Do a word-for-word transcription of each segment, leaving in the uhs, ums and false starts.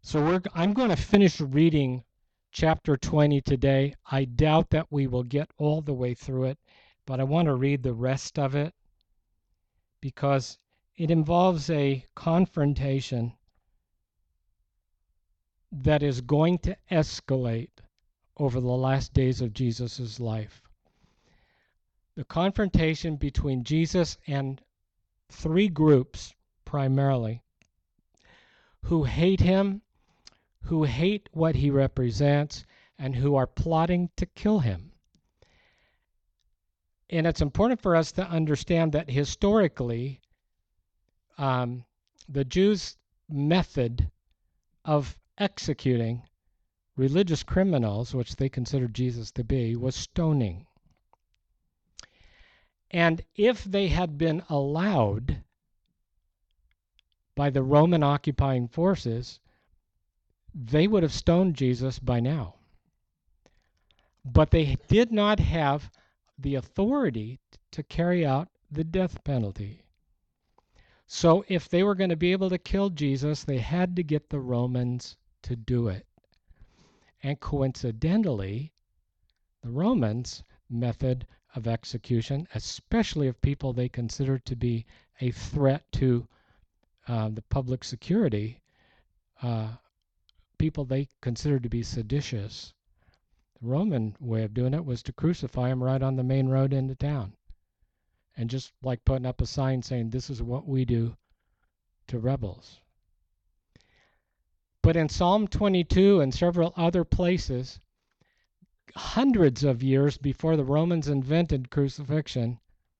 So we're, I'm going to finish reading chapter twenty today. I doubt that we will get all the way through it, but I want to read the rest of it because it involves a confrontation that is going to escalate over the last days of Jesus' life. The confrontation between Jesus and three groups primarily who hate him, who hate what he represents, and who are plotting to kill him. And it's important for us to understand that historically, um, the Jews' method of executing religious criminals, which they considered Jesus to be, was stoning. And if they had been allowed by the Roman occupying forces, they would have stoned Jesus by now. But they did not have the authority to carry out the death penalty. So if they were going to be able to kill Jesus, they had to get the Romans to do it. And coincidentally, the Romans' method of execution, especially of people they considered to be a threat to uh, the public security, uh, people they considered to be seditious, the Roman way of doing it was to crucify them right on the main road into town. And just like putting up a sign saying, this is what we do to rebels. But in Psalm twenty-two and several other places, hundreds of years before the Romans invented crucifixion,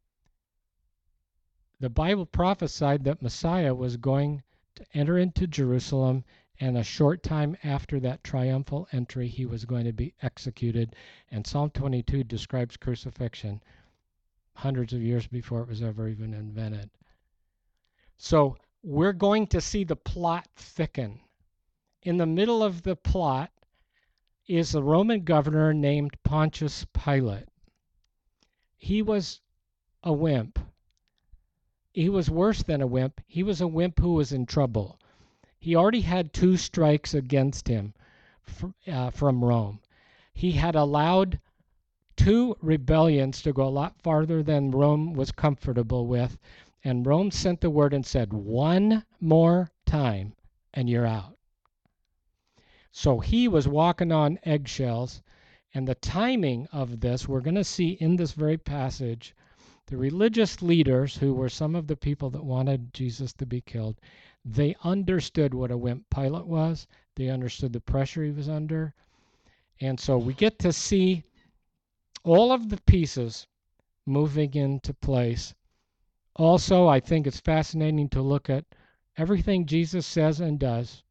the Bible prophesied that Messiah was going to enter into Jerusalem, and a short time after that triumphal entry, he was going to be executed. And Psalm twenty-two describes crucifixion hundreds of years before it was ever even invented. So we're going to see the plot thicken. In the middle of the plot is a Roman governor named Pontius Pilate. He was a wimp. He was worse than a wimp. He was a wimp who was in trouble. He already had two strikes against him from, uh, from Rome. He had allowed two rebellions to go a lot farther than Rome was comfortable with, and Rome sent the word and said, one more time and you're out. So he was walking on eggshells, and the timing of this, we're going to see in this very passage, the religious leaders, who were some of the people that wanted Jesus to be killed, they understood what a wimp Pilate was. They understood the pressure he was under. And so we get to see all of the pieces moving into place. Also, I think it's fascinating to look at everything Jesus says and does,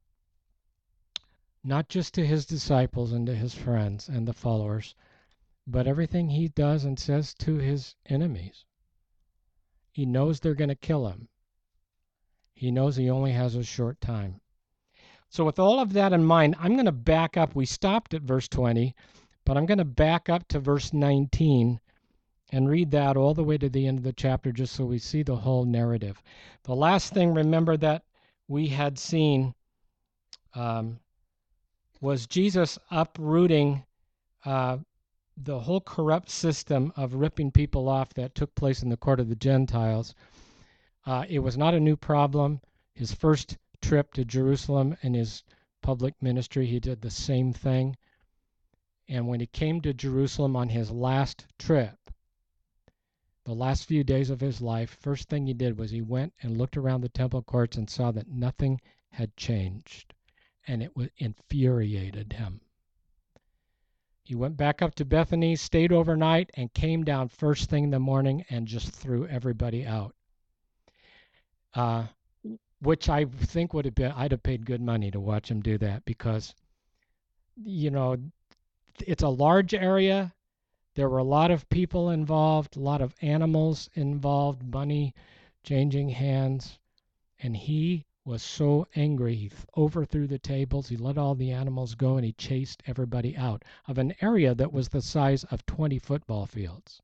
not just to his disciples and to his friends and the followers, but everything he does and says to his enemies. He knows they're going to kill him. He knows he only has a short time. So with all of that in mind, I'm going to back up. We stopped at verse twenty, but I'm going to back up to verse nineteen and read that all the way to the end of the chapter just so we see the whole narrative. The last thing, remember, that we had seen um, was Jesus uprooting uh, the whole corrupt system of ripping people off that took place in the court of the Gentiles. Uh, it was not a new problem. His first trip to Jerusalem in his public ministry, he did the same thing. And when he came to Jerusalem on his last trip, the last few days of his life, first thing he did was he went and looked around the temple courts and saw that nothing had changed, and it infuriated him. He went back up to Bethany, stayed overnight, and came down first thing in the morning and just threw everybody out, uh, which I think would have been, I'd have paid good money to watch him do that, because, you know, it's a large area. There were a lot of people involved, a lot of animals involved, money changing hands. And he was so angry, he overthrew the tables, he let all the animals go, and he chased everybody out of an area that was the size of twenty football fields.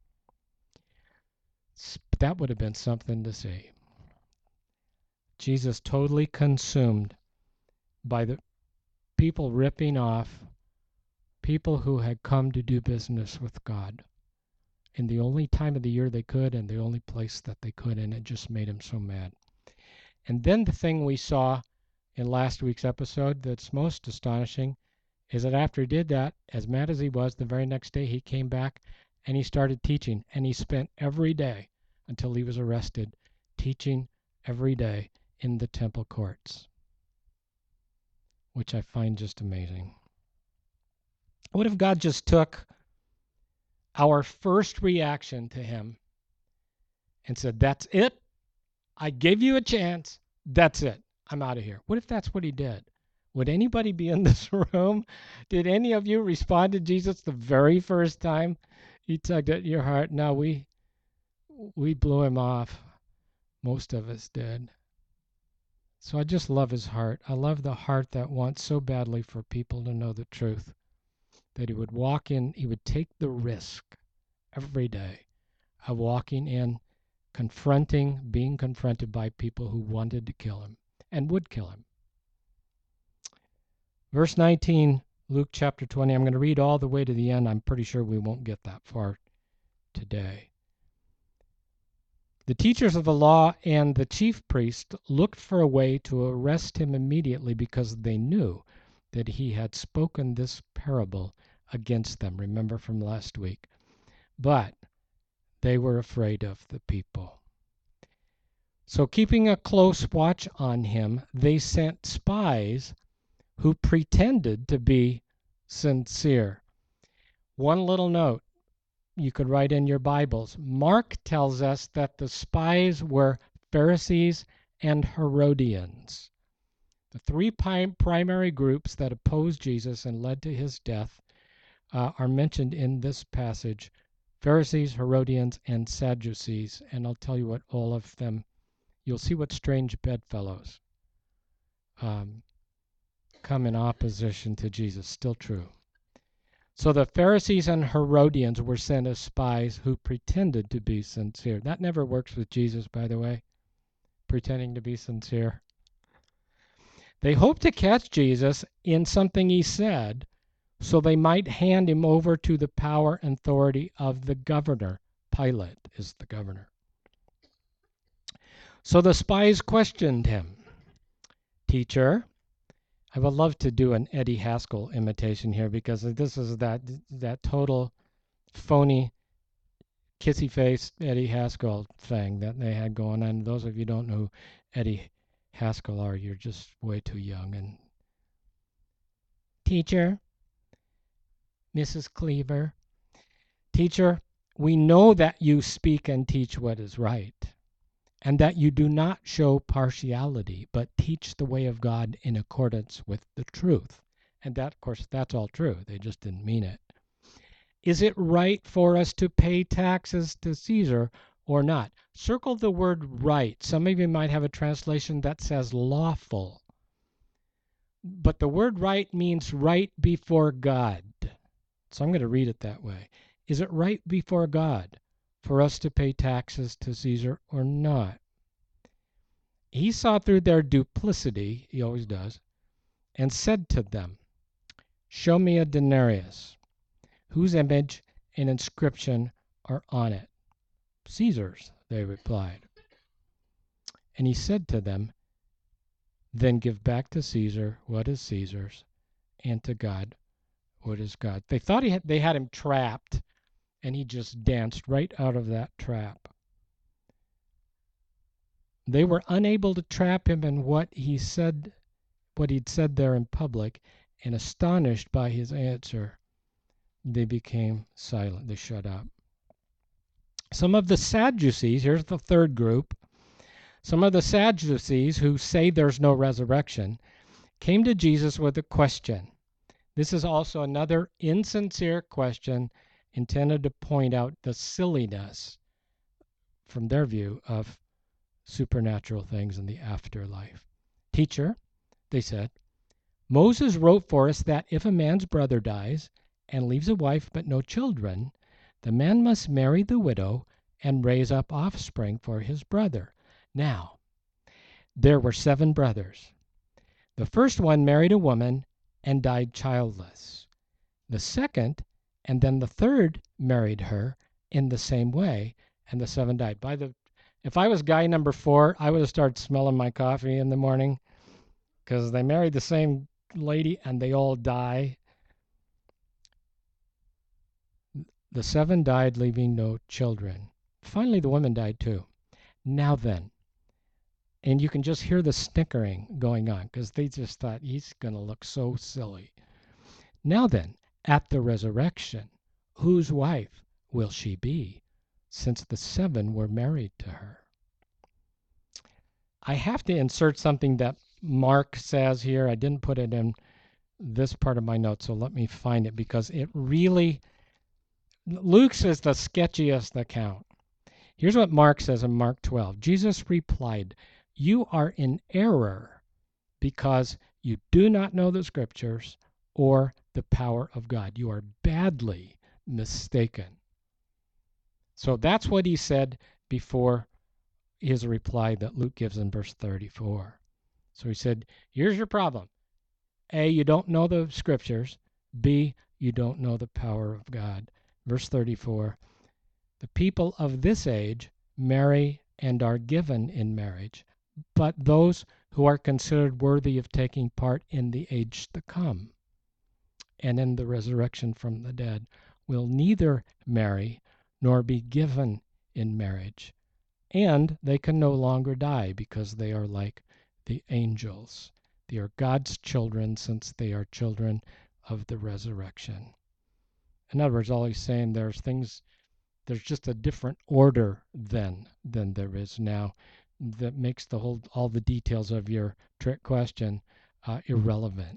That would have been something to see. Jesus totally consumed by the people ripping off people who had come to do business with God in the only time of the year they could and the only place that they could, and it just made him so mad. And then the thing we saw in last week's episode that's most astonishing is that after he did that, as mad as he was, the very next day he came back and he started teaching, and he spent every day until he was arrested teaching every day in the temple courts, which I find just amazing. What if God just took our first reaction to him and said, that's it? I gave you a chance. That's it. I'm out of here. What if that's what he did? Would anybody be in this room? Did any of you respond to Jesus the very first time he tugged at your heart? No, we we blew him off. Most of us did. So I just love his heart. I love the heart that wants so badly for people to know the truth, that he would walk in, he would take the risk every day of walking in, confronting, being confronted by people who wanted to kill him and would kill him. Verse nineteen, Luke chapter twenty. I'm going to read all the way to the end. I'm pretty sure we won't get that far today. The teachers of the law and the chief priest looked for a way to arrest him immediately because they knew that he had spoken this parable against them. Remember from last week. But they were afraid of the people. So keeping a close watch on him, they sent spies who pretended to be sincere. One little note you could write in your Bibles. Mark tells us that the spies were Pharisees and Herodians. The three primary groups that opposed Jesus and led to his death uh, are mentioned in this passage: Pharisees, Herodians, and Sadducees. And I'll tell you what all of them, you'll see what strange bedfellows um, come in opposition to Jesus. Still true. So the Pharisees and Herodians were sent as spies who pretended to be sincere. That never works with Jesus, by the way, pretending to be sincere. They hoped to catch Jesus in something he said, so they might hand him over to the power and authority of the governor. Pilate is the governor. So the spies questioned him. Teacher, I would love to do an Eddie Haskell imitation here, because this is that that total phony, kissy-faced Eddie Haskell thing that they had going on. Those of you who don't know who Eddie Haskell are, you're just way too young. And Teacher, Missus Cleaver, Teacher, we know that you speak and teach what is right, and that you do not show partiality, but teach the way of God in accordance with the truth. And that, of course, that's all true. They just didn't mean it. Is it right for us to pay taxes to Caesar or not? Circle the word right. Some of you might have a translation that says lawful. But the word right means right before God. So I'm going to read it that way. Is it right before God for us to pay taxes to Caesar or not? He saw through their duplicity, he always does, and said to them, show me a denarius. Whose image and inscription are on it? Caesar's, they replied. And he said to them, then give back to Caesar what is Caesar's, and to God what is God. They thought he had, they had him trapped, and he just danced right out of that trap. They were unable to trap him in what he said, what he'd said there in public, and astonished by his answer, they became silent. They shut up. Some of the Sadducees, here's the third group, some of the Sadducees who say there's no resurrection came to Jesus with a question. This is also another insincere question intended to point out the silliness, from their view, of supernatural things in the afterlife. Teacher, they said, Moses wrote for us that if a man's brother dies and leaves a wife but no children, the man must marry the widow and raise up offspring for his brother. Now, there were seven brothers. The first one married a woman and died childless. The second and then the third married her in the same way, and the seven died. By the, if I was guy number four, I would have started smelling my coffee in the morning, because they married the same lady and they all die. The seven died, leaving no children. Finally, the woman died too. Now then, and you can just hear the snickering going on, because they just thought he's going to look so silly. Now then, at the resurrection, whose wife will she be, since the seven were married to her? I have to insert something that Mark says here. I didn't put it in this part of my notes, so let me find it, because it really, Luke's is the sketchiest account. Here's what Mark says in Mark twelve. Jesus replied, "You are in error because you do not know the scriptures or the power of God. You are badly mistaken." So that's what he said before his reply that Luke gives in verse thirty-four. So he said, here's your problem. A, you don't know the scriptures. B, you don't know the power of God. Verse thirty-four, the people of this age marry and are given in marriage, but those who are considered worthy of taking part in the age to come and in the resurrection from the dead will neither marry nor be given in marriage, and they can no longer die because they are like the angels. They are God's children since they are children of the resurrection. In other words, all he's saying, there's things, there's just a different order then than there is now that makes the whole, all the details of your trick question uh, irrelevant.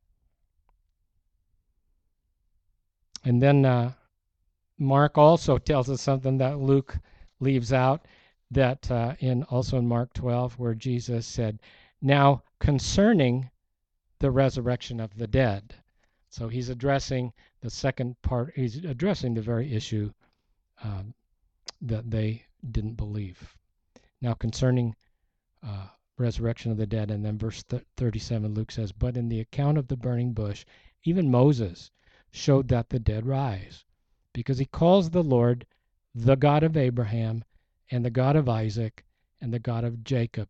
And then uh, Mark also tells us something that Luke leaves out, that uh, in also in Mark twelve, where Jesus said, now concerning the resurrection of the dead. So he's addressing the second part, he's addressing the very issue um, that they didn't believe. Now concerning uh, resurrection of the dead, and then verse th- thirty-seven, Luke says, but in the account of the burning bush, even Moses showed that the dead rise, because he calls the Lord the God of Abraham and the God of Isaac and the God of Jacob.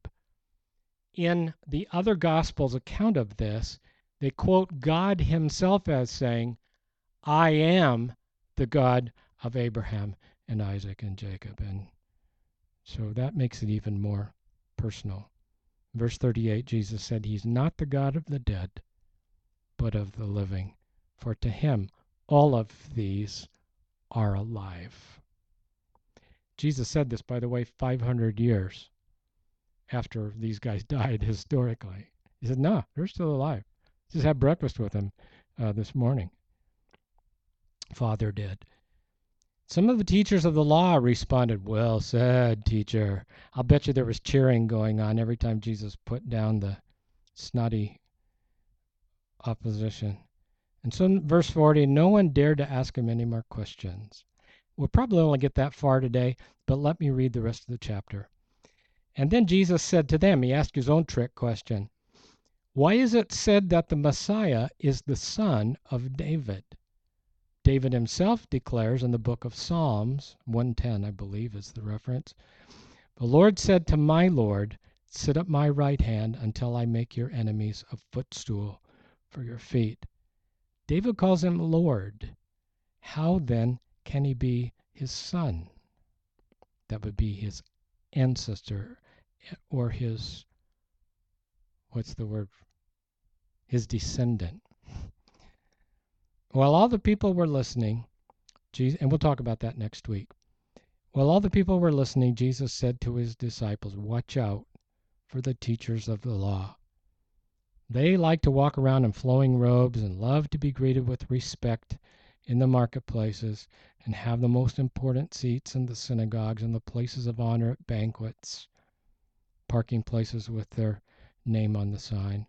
In the other Gospels' account of this, they quote God himself as saying, I am the God of Abraham and Isaac and Jacob. And so that makes it even more personal. Verse thirty-eight, Jesus said, he's not the God of the dead, but of the living. For to him all of these are alive. Jesus said this, by the way, five hundred years after these guys died historically. He said, no, they're still alive. Just had breakfast with them uh, this morning. Father did. Some of the teachers of the law responded, well said, teacher. I'll bet you there was cheering going on every time Jesus put down the snotty opposition. And so in verse forty, no one dared to ask him any more questions. We'll probably only get that far today, but let me read the rest of the chapter. And then Jesus said to them, he asked his own trick question, why is it said that the Messiah is the son of David? David himself declares in the book of Psalms, one ten, I believe is the reference, the Lord said to my Lord, sit at my right hand until I make your enemies a footstool for your feet. David calls him Lord. How then can he be his son? That would be his ancestor, or his, what's the word? His descendant. While all the people were listening, Jesus, and we'll talk about that next week. While all the people were listening, Jesus said to his disciples, watch out for the teachers of the law. They like to walk around in flowing robes and love to be greeted with respect in the marketplaces and have the most important seats in the synagogues and the places of honor at banquets, parking places with their name on the sign.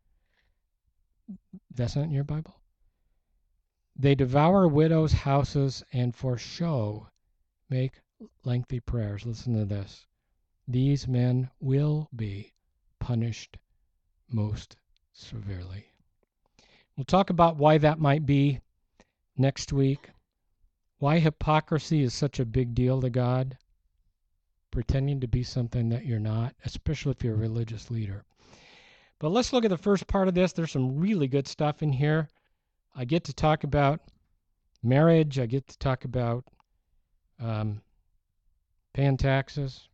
That's not in your Bible? They devour widows' houses and for show make lengthy prayers. Listen to this. These men will be punished most severely. We'll talk about why that might be next week. Why hypocrisy is such a big deal to God. Pretending to be something that you're not, especially if you're a religious leader. But let's look at the first part of this. There's some really good stuff in here. I get to talk about marriage. I get to talk about um, paying taxes.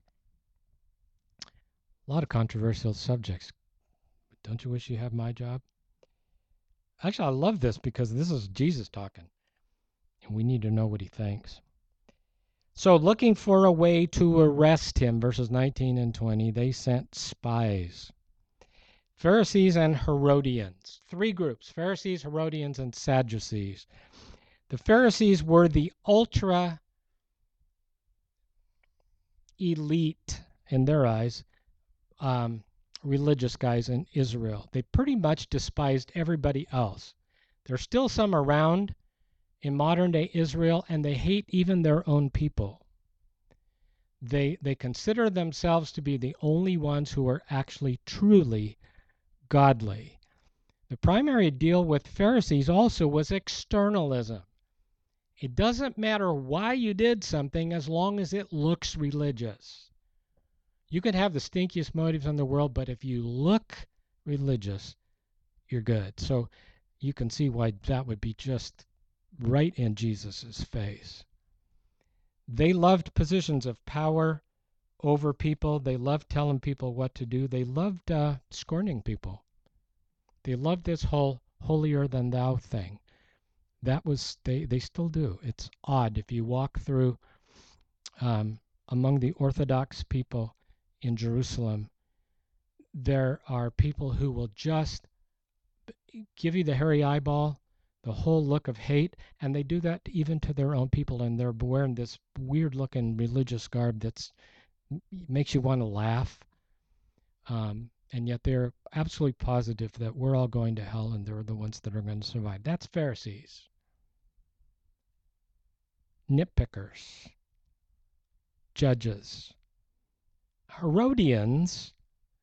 A lot of controversial subjects. Don't you wish you had my job? Actually, I love this because this is Jesus talking, and we need to know what he thinks. So, looking for a way to arrest him, verses nineteen and twenty, they sent spies. Pharisees and Herodians. Three groups: Pharisees, Herodians, and Sadducees. The Pharisees were the ultra elite, in their eyes, um, religious guys in Israel. They pretty much despised everybody else. There's still some around in modern-day Israel, and they hate even their own people. They, they consider themselves to be the only ones who are actually truly godly. The primary deal with Pharisees also was externalism. It doesn't matter why you did something as long as it looks religious. You can have the stinkiest motives in the world, but if you look religious, you're good. So you can see why that would be just right in Jesus's face. They loved positions of power over people. They loved telling people what to do. They loved uh, scorning people. They loved this whole holier than thou thing. That was, they, they still do. It's odd. If you walk through um, among the Orthodox people in Jerusalem, there are people who will just give you the hairy eyeball, the whole look of hate, and they do that even to their own people, and they're wearing this weird-looking religious garb that's makes you want to laugh, um, and yet they're absolutely positive that we're all going to hell and they're the ones that are going to survive. That's Pharisees. Nitpickers. Judges. Herodians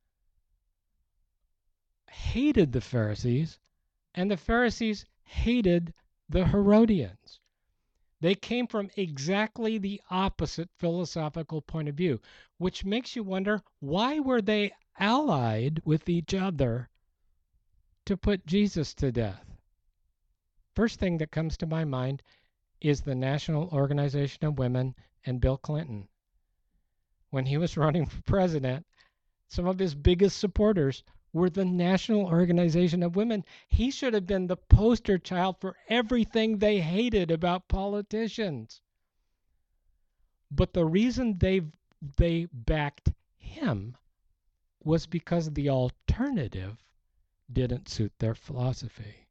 hated the Pharisees, and the Pharisees hated the Herodians. They came from exactly the opposite philosophical point of view, which makes you wonder, why were they allied with each other to put Jesus to death? First thing that comes to my mind is the National Organization of Women and Bill Clinton. When he was running for president, some of his biggest supporters were the National Organization of Women. He should have been the poster child for everything they hated about politicians. But the reason they they backed him was because the alternative didn't suit their philosophy.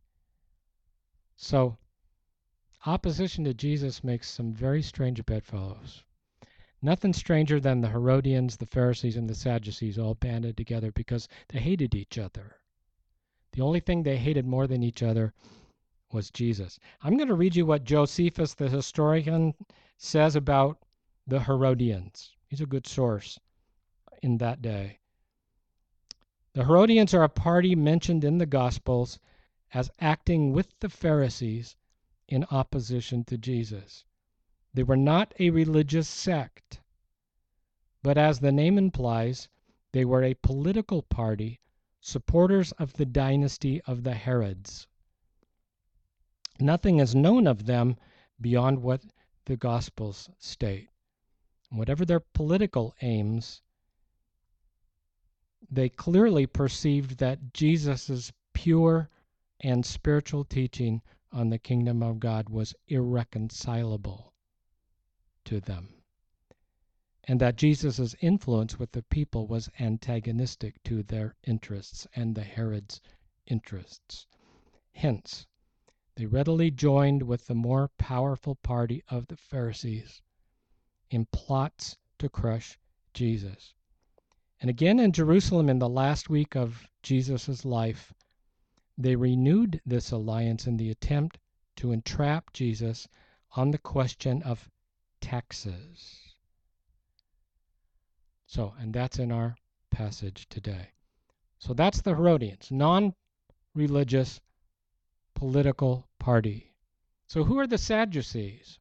So, opposition to Jesus makes some very strange bedfellows. Nothing stranger than the Herodians, the Pharisees, and the Sadducees all banded together because they hated each other. The only thing they hated more than each other was Jesus. I'm going to read you what Josephus, the historian, says about the Herodians. He's a good source in that day. The Herodians are a party mentioned in the Gospels as acting with the Pharisees in opposition to Jesus. They were not a religious sect, but as the name implies, they were a political party, supporters of the dynasty of the Herods. Nothing is known of them beyond what the Gospels state. Whatever their political aims, they clearly perceived that Jesus' pure and spiritual teaching on the kingdom of God was irreconcilable to them, and that Jesus' influence with the people was antagonistic to their interests and the Herod's interests. Hence, they readily joined with the more powerful party of the Pharisees in plots to crush Jesus. And again in Jerusalem in the last week of Jesus' life, they renewed this alliance in the attempt to entrap Jesus on the question of taxes. So, and that's in our passage today. So that's the Herodians, non-religious political party. So who are the Sadducees?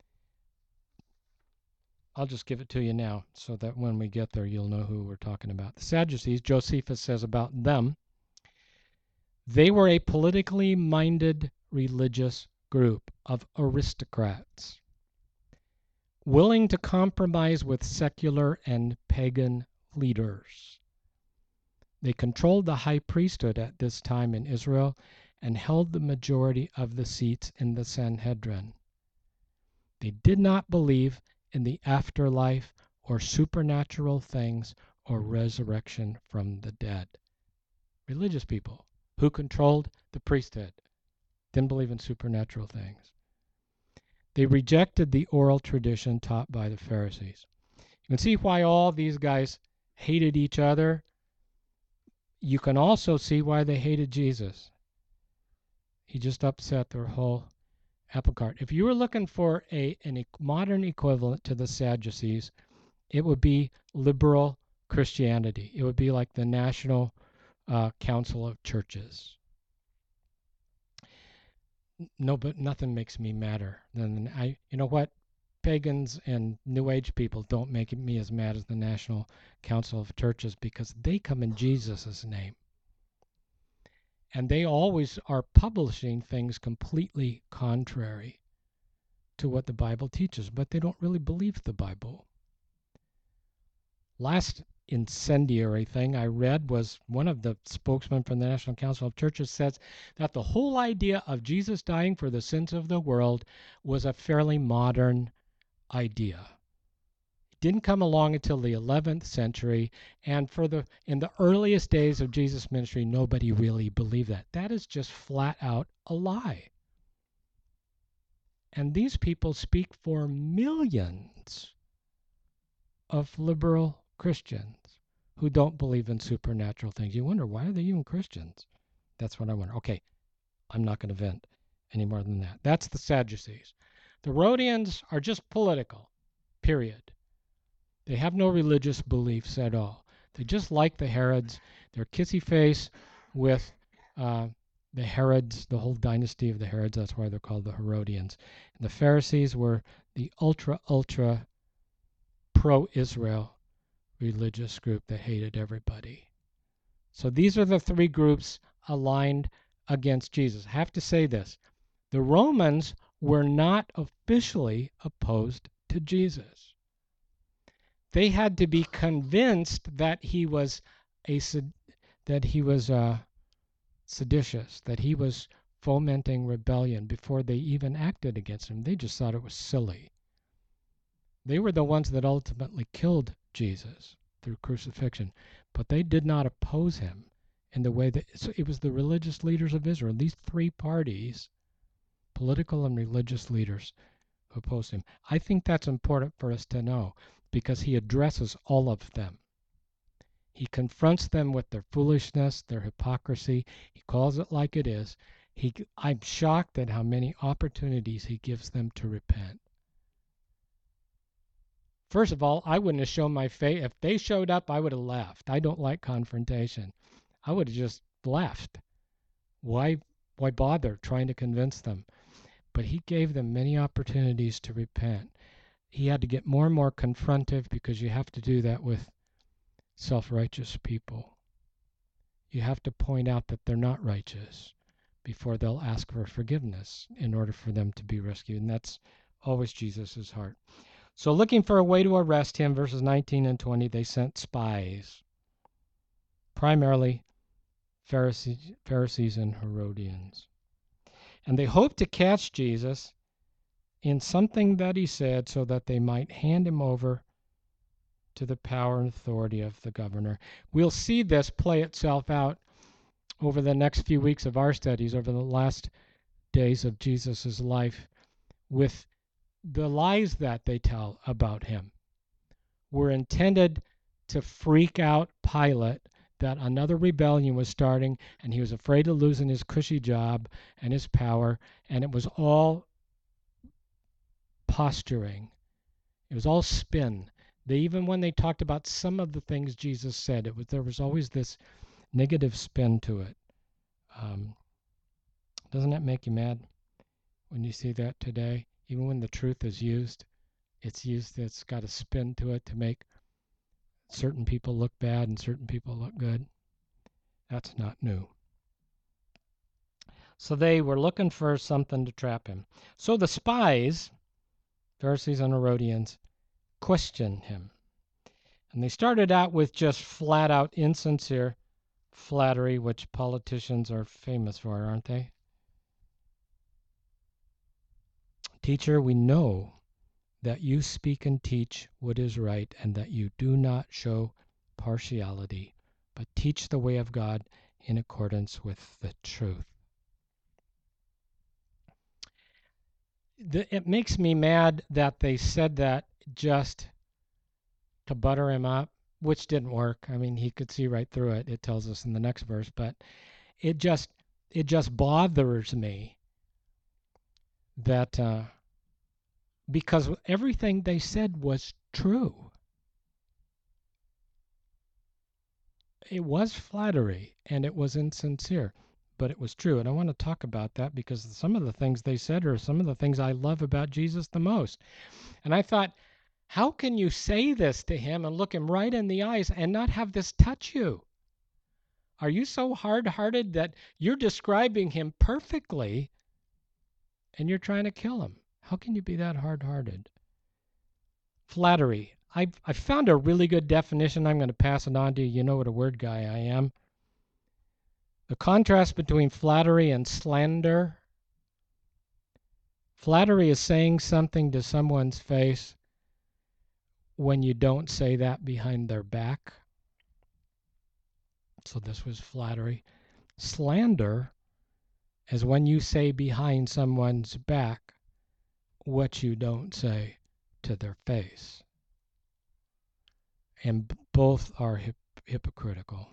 I'll just give it to you now so that when we get there you'll know who we're talking about. The Sadducees, Josephus says about them, they were a politically minded religious group of aristocrats, willing to compromise with secular and pagan leaders. They controlled the high priesthood at this time in Israel and held the majority of the seats in the Sanhedrin. They did not believe in the afterlife or supernatural things or resurrection from the dead. Religious people who controlled the priesthood didn't believe in supernatural things. They rejected the oral tradition taught by the Pharisees. You can see why all these guys hated each other. You can also see why they hated Jesus. He just upset their whole apple cart. If you were looking for a an modern equivalent to the Sadducees, it would be liberal Christianity. It would be like the National uh, Council of Churches. No, but nothing makes me madder than I. You know what? Pagans and New Age people don't make me as mad as the National Council of Churches because they come in Jesus' name. And they always are publishing things completely contrary to what the Bible teaches, but they don't really believe the Bible. Last incendiary thing I read was one of the spokesmen from the National Council of Churches says that the whole idea of Jesus dying for the sins of the world was a fairly modern idea. It didn't come along until the eleventh century, and for the in the earliest days of Jesus' ministry, nobody really believed that. That is just flat out a lie. And these people speak for millions of liberal Christians who don't believe in supernatural things. You wonder, why are they even Christians? That's what I wonder. Okay, I'm not going to vent any more than that. That's the Sadducees. The Herodians are just political, period. They have no religious beliefs at all. They just like the Herods. They're kissy face with uh, the Herods, the whole dynasty of the Herods. That's why they're called the Herodians. And the Pharisees were the ultra, ultra pro-Israel religious group that hated everybody. So these are the three groups aligned against Jesus. I have to say this. The Romans were not officially opposed to Jesus. They had to be convinced that he was a that he was uh, seditious, that he was fomenting rebellion before they even acted against him. They just thought it was silly. They were the ones that ultimately killed Jesus through crucifixion, but they did not oppose him in the way that so it was the religious leaders of Israel. These three parties, political and religious leaders, who opposed him. I think that's important for us to know because he addresses all of them. He confronts them with their foolishness, their hypocrisy. He calls it like it is. He, I'm shocked at how many opportunities he gives them to repent. First of all, I wouldn't have shown my face. If they showed up, I would have left. I don't like confrontation. I would have just left. Why, why bother trying to convince them? But he gave them many opportunities to repent. He had to get more and more confrontive because you have to do that with self-righteous people. You have to point out that they're not righteous before they'll ask for forgiveness in order for them to be rescued. And that's always Jesus' heart. So looking for a way to arrest him, verses nineteen and twenty, they sent spies, primarily Pharisees, Pharisees and Herodians. And they hoped to catch Jesus in something that he said so that they might hand him over to the power and authority of the governor. We'll see this play itself out over the next few weeks of our studies, over the last days of Jesus' life, with the lies that they tell about him were intended to freak out Pilate that another rebellion was starting and he was afraid of losing his cushy job and his power, and it was all posturing. It was all spin. They, even when they talked about some of the things Jesus said, it was there was always this negative spin to it. Um, doesn't that make you mad when you see that today? Even when the truth is used, it's used, it's got a spin to it to make certain people look bad and certain people look good. That's not new. So they were looking for something to trap him. So the spies, Pharisees and Herodians, questioned him. And they started out with just flat out insincere flattery, which politicians are famous for, aren't they? Teacher, we know that you speak and teach what is right, and that you do not show partiality, but teach the way of God in accordance with the truth. The, it makes me mad that they said that just to butter him up, which didn't work. I mean, he could see right through it. It tells us in the next verse, but it just it just bothers me that uh, because everything they said was true. It was flattery and it was insincere, but it was true. And I want to talk about that because some of the things they said are some of the things I love about Jesus the most. And I thought, how can you say this to him and look him right in the eyes and not have this touch you? Are you so hard-hearted that you're describing him perfectly and you're trying to kill him? How can you be that hard-hearted? Flattery. I I found a really good definition. I'm going to pass it on to you. You know what a word guy I am. The contrast between flattery and slander. Flattery is saying something to someone's face when you don't say that behind their back. So this was flattery. Slander is when you say behind someone's back what you don't say to their face. And both are hip- hypocritical.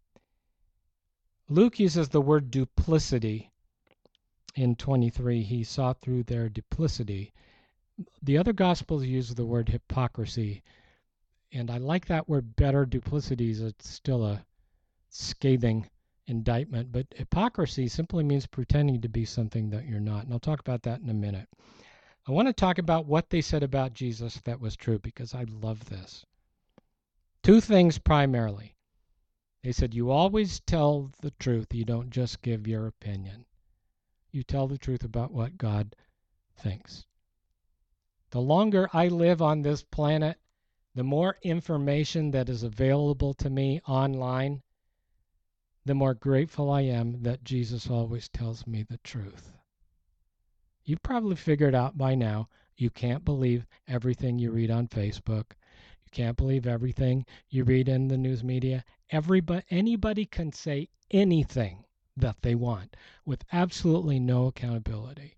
Luke uses the word duplicity in twenty-three. He saw through their duplicity. The other Gospels use the word hypocrisy, and I like that word better. Duplicity is still a scathing indictment, but hypocrisy simply means pretending to be something that you're not. And I'll talk about that in a minute. I want to talk about what they said about Jesus that was true, because I love this. Two things primarily. They said, you always tell the truth. You don't just give your opinion. You tell the truth about what God thinks. The longer I live on this planet, the more information that is available to me online, the more grateful I am that Jesus always tells me the truth. You've probably figured out by now you can't believe everything you read on Facebook. You can't believe everything you read in the news media. Everybody, anybody can say anything that they want with absolutely no accountability.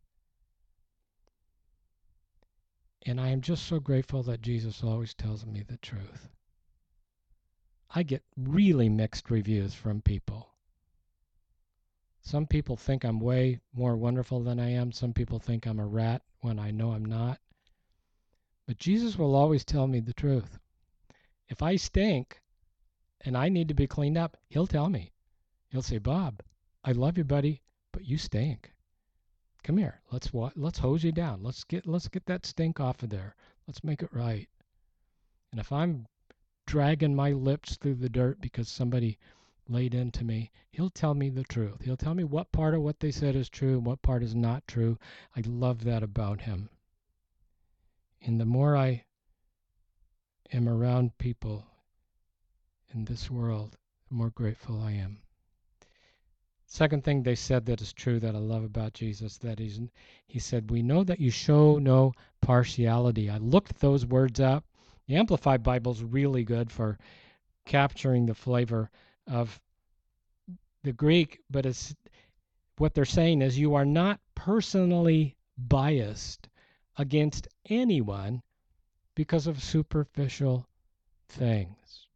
And I am just so grateful that Jesus always tells me the truth. I get really mixed reviews from people. Some people think I'm way more wonderful than I am. Some people think I'm a rat when I know I'm not. But Jesus will always tell me the truth. If I stink and I need to be cleaned up, he'll tell me. He'll say, Bob, I love you, buddy, but you stink. Come here. Let's wa- let's hose you down. Let's get let's get that stink off of there. Let's make it right. And if I'm dragging my lips through the dirt because somebody laid into me, he'll tell me the truth. He'll tell me what part of what they said is true and what part is not true. I love that about him. And the more I am around people in this world, the more grateful I am. Second thing they said that is true that I love about Jesus, that he's, he said, we know that you show no partiality. I looked those words up. The Amplified Bible is really good for capturing the flavor of the Greek, but it's, what they're saying is you are not personally biased against anyone because of superficial things.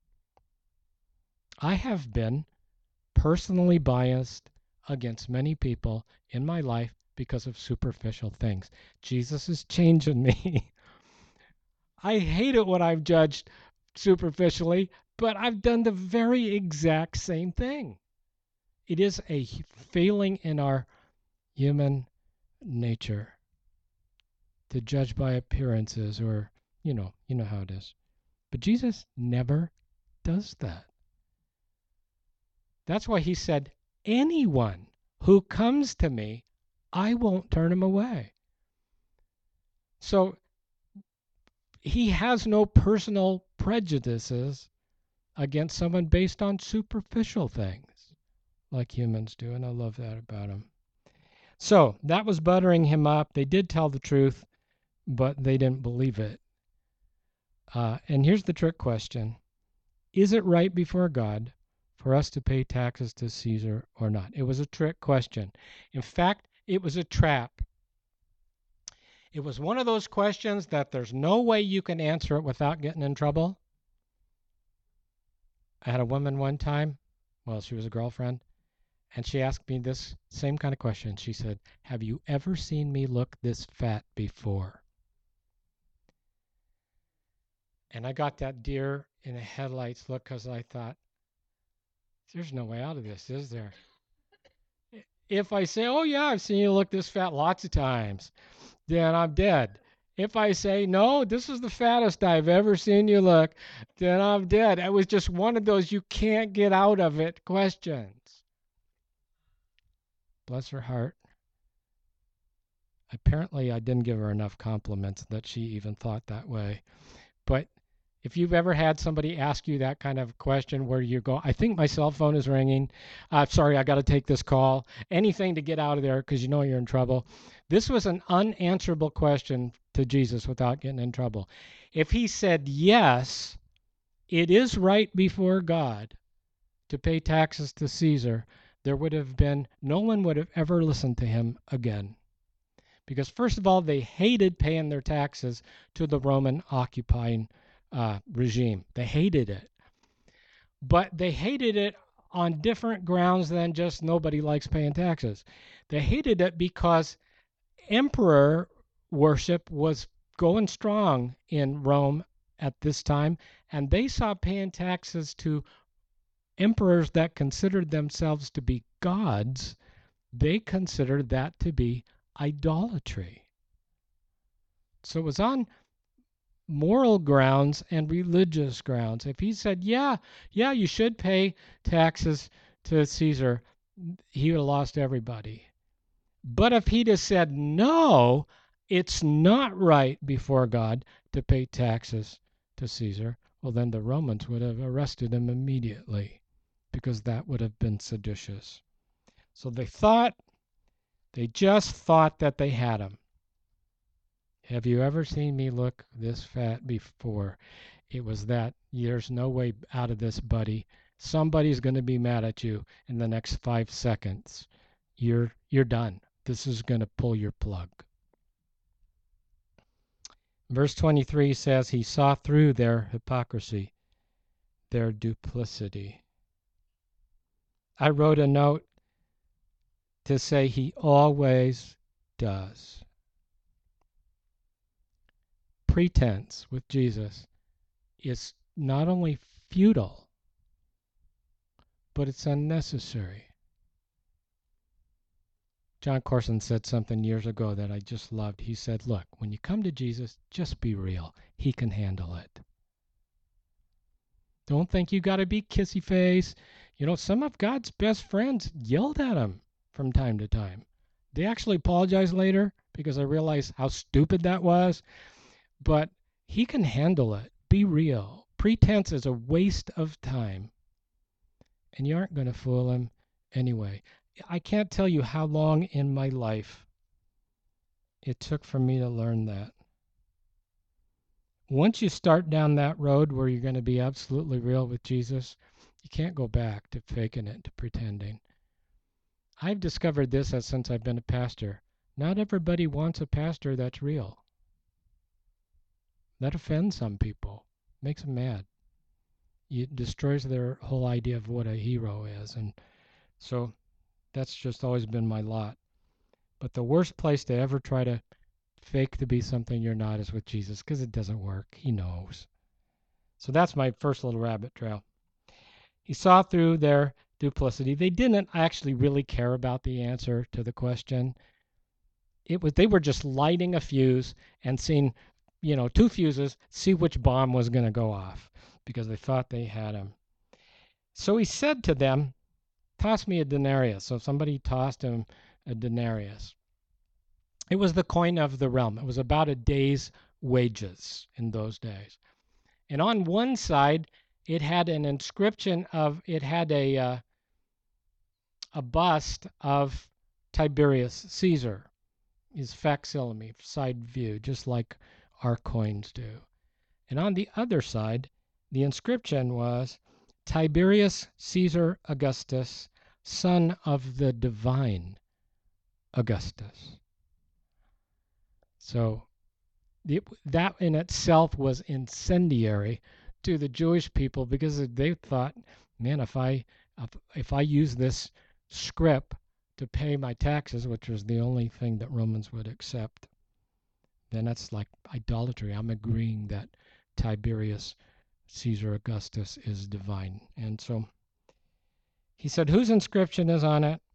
I have been personally biased against many people in my life because of superficial things. Jesus is changing me. I hate it when I'm judged superficially. But I've done the very exact same thing. It is a failing in our human nature to judge by appearances, or, you know, you know how it is. But Jesus never does that. That's why he said, anyone who comes to me, I won't turn him away. So he has no personal prejudices against someone based on superficial things like humans do, and I love that about him. So that was buttering him up. They did tell the truth, but they didn't believe it. Uh, and here's the trick question. Is it right before God for us to pay taxes to Caesar or not? It was a trick question. In fact, it was a trap. It was one of those questions that there's no way you can answer it without getting in trouble. I had a woman one time, well, she was a girlfriend, and she asked me this same kind of question. She said, have you ever seen me look this fat before? And I got that deer in the headlights look because I thought, there's no way out of this, is there? If I say, oh, yeah, I've seen you look this fat lots of times, then I'm dead. If I say, no, this is the fattest I've ever seen you look, then I'm dead. It was just one of those you can't get out of it questions. Bless her heart. Apparently, I didn't give her enough compliments that she even thought that way. But if you've ever had somebody ask you that kind of question where you go, I think my cell phone is ringing. Uh, sorry, I got to take this call. Anything to get out of there because you know you're in trouble. This was an unanswerable question to Jesus without getting in trouble. If he said yes, it is right before God to pay taxes to Caesar, there would have been, no one would have ever listened to him again. Because first of all, they hated paying their taxes to the Roman occupying uh, regime. They hated it. But they hated it on different grounds than just nobody likes paying taxes. They hated it because emperor worship was going strong in Rome at this time, and they saw paying taxes to emperors that considered themselves to be gods, they considered that to be idolatry. So it was on moral grounds and religious grounds. If he said, yeah, yeah, you should pay taxes to Caesar, he would have lost everybody. But if he'd have said, no, it's not right before God to pay taxes to Caesar, well, then the Romans would have arrested him immediately because that would have been seditious. So they thought, they just thought that they had him. Have you ever seen me look this fat before? It was that. There's no way out of this, buddy. Somebody's going to be mad at you in the next five seconds. You're you're done. This is going to pull your plug. Verse twenty-three says, he saw through their hypocrisy, their duplicity. I wrote a note to say he always does. Pretense with Jesus is not only futile, but it's unnecessary. John Corson said something years ago that I just loved. He said, look, when you come to Jesus, just be real. He can handle it. Don't think you got to be kissy face. You know, some of God's best friends yelled at him from time to time. They actually apologized later because I realized how stupid that was. But he can handle it. Be real. Pretense is a waste of time. And you aren't going to fool him anyway. I can't tell you how long in my life it took for me to learn that. Once you start down that road where you're going to be absolutely real with Jesus, you can't go back to faking it, to pretending. I've discovered this since I've been a pastor. Not everybody wants a pastor that's real. That offends some people, makes them mad. It destroys their whole idea of what a hero is. And so that's just always been my lot. But the worst place to ever try to fake to be something you're not is with Jesus, because it doesn't work. He knows. So that's my first little rabbit trail. He saw through their duplicity. They didn't actually really care about the answer to the question. It was they were just lighting a fuse and seeing, you know, two fuses, see which bomb was going to go off because they thought they had him. So he said to them, toss me a denarius. So somebody tossed him a denarius. It was the coin of the realm. It was about a day's wages in those days. And on one side, it had an inscription of, it had a, uh, a bust of Tiberius Caesar, his facsimile, side view, just like our coins do. And on the other side, the inscription was Tiberius Caesar Augustus, son of the divine Augustus. So it, that in itself was incendiary to the Jewish people because they thought, man, if I if, if I use this script to pay my taxes, which was the only thing that Romans would accept, then that's like idolatry. I'm agreeing that Tiberius Caesar Augustus is divine. And so he said, whose inscription is on it?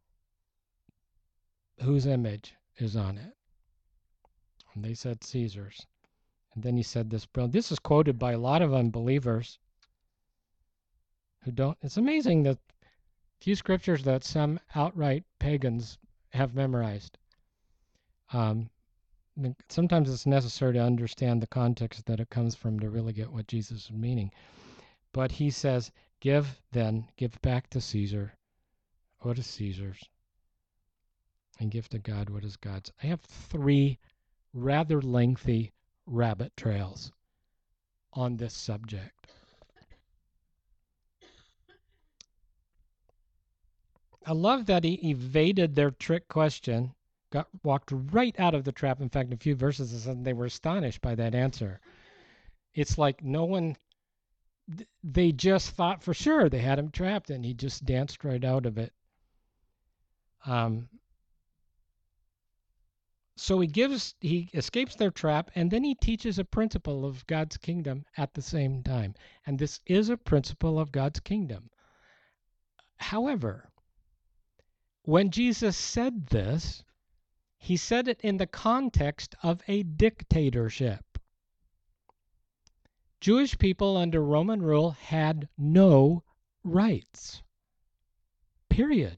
Whose image is on it? And they said Caesar's. And then he said this, bro. This is quoted by a lot of unbelievers who don't. It's amazing that few scriptures that some outright pagans have memorized. Um, sometimes it's necessary to understand the context that it comes from to really get what Jesus is meaning. But he says, give then, give back to Caesar what is Caesar's, and give to God what is God's. I have three rather lengthy rabbit trails on this subject. I love that he evaded their trick question, got walked right out of the trap. In fact, a few verses it said they were astonished by that answer. It's like no one, they just thought for sure they had him trapped, and he just danced right out of it. Um, so he gives, he escapes their trap, and then he teaches a principle of God's kingdom at the same time. And this is a principle of God's kingdom. However, when Jesus said this, he said it in the context of a dictatorship. Jewish people under Roman rule had no rights. Period.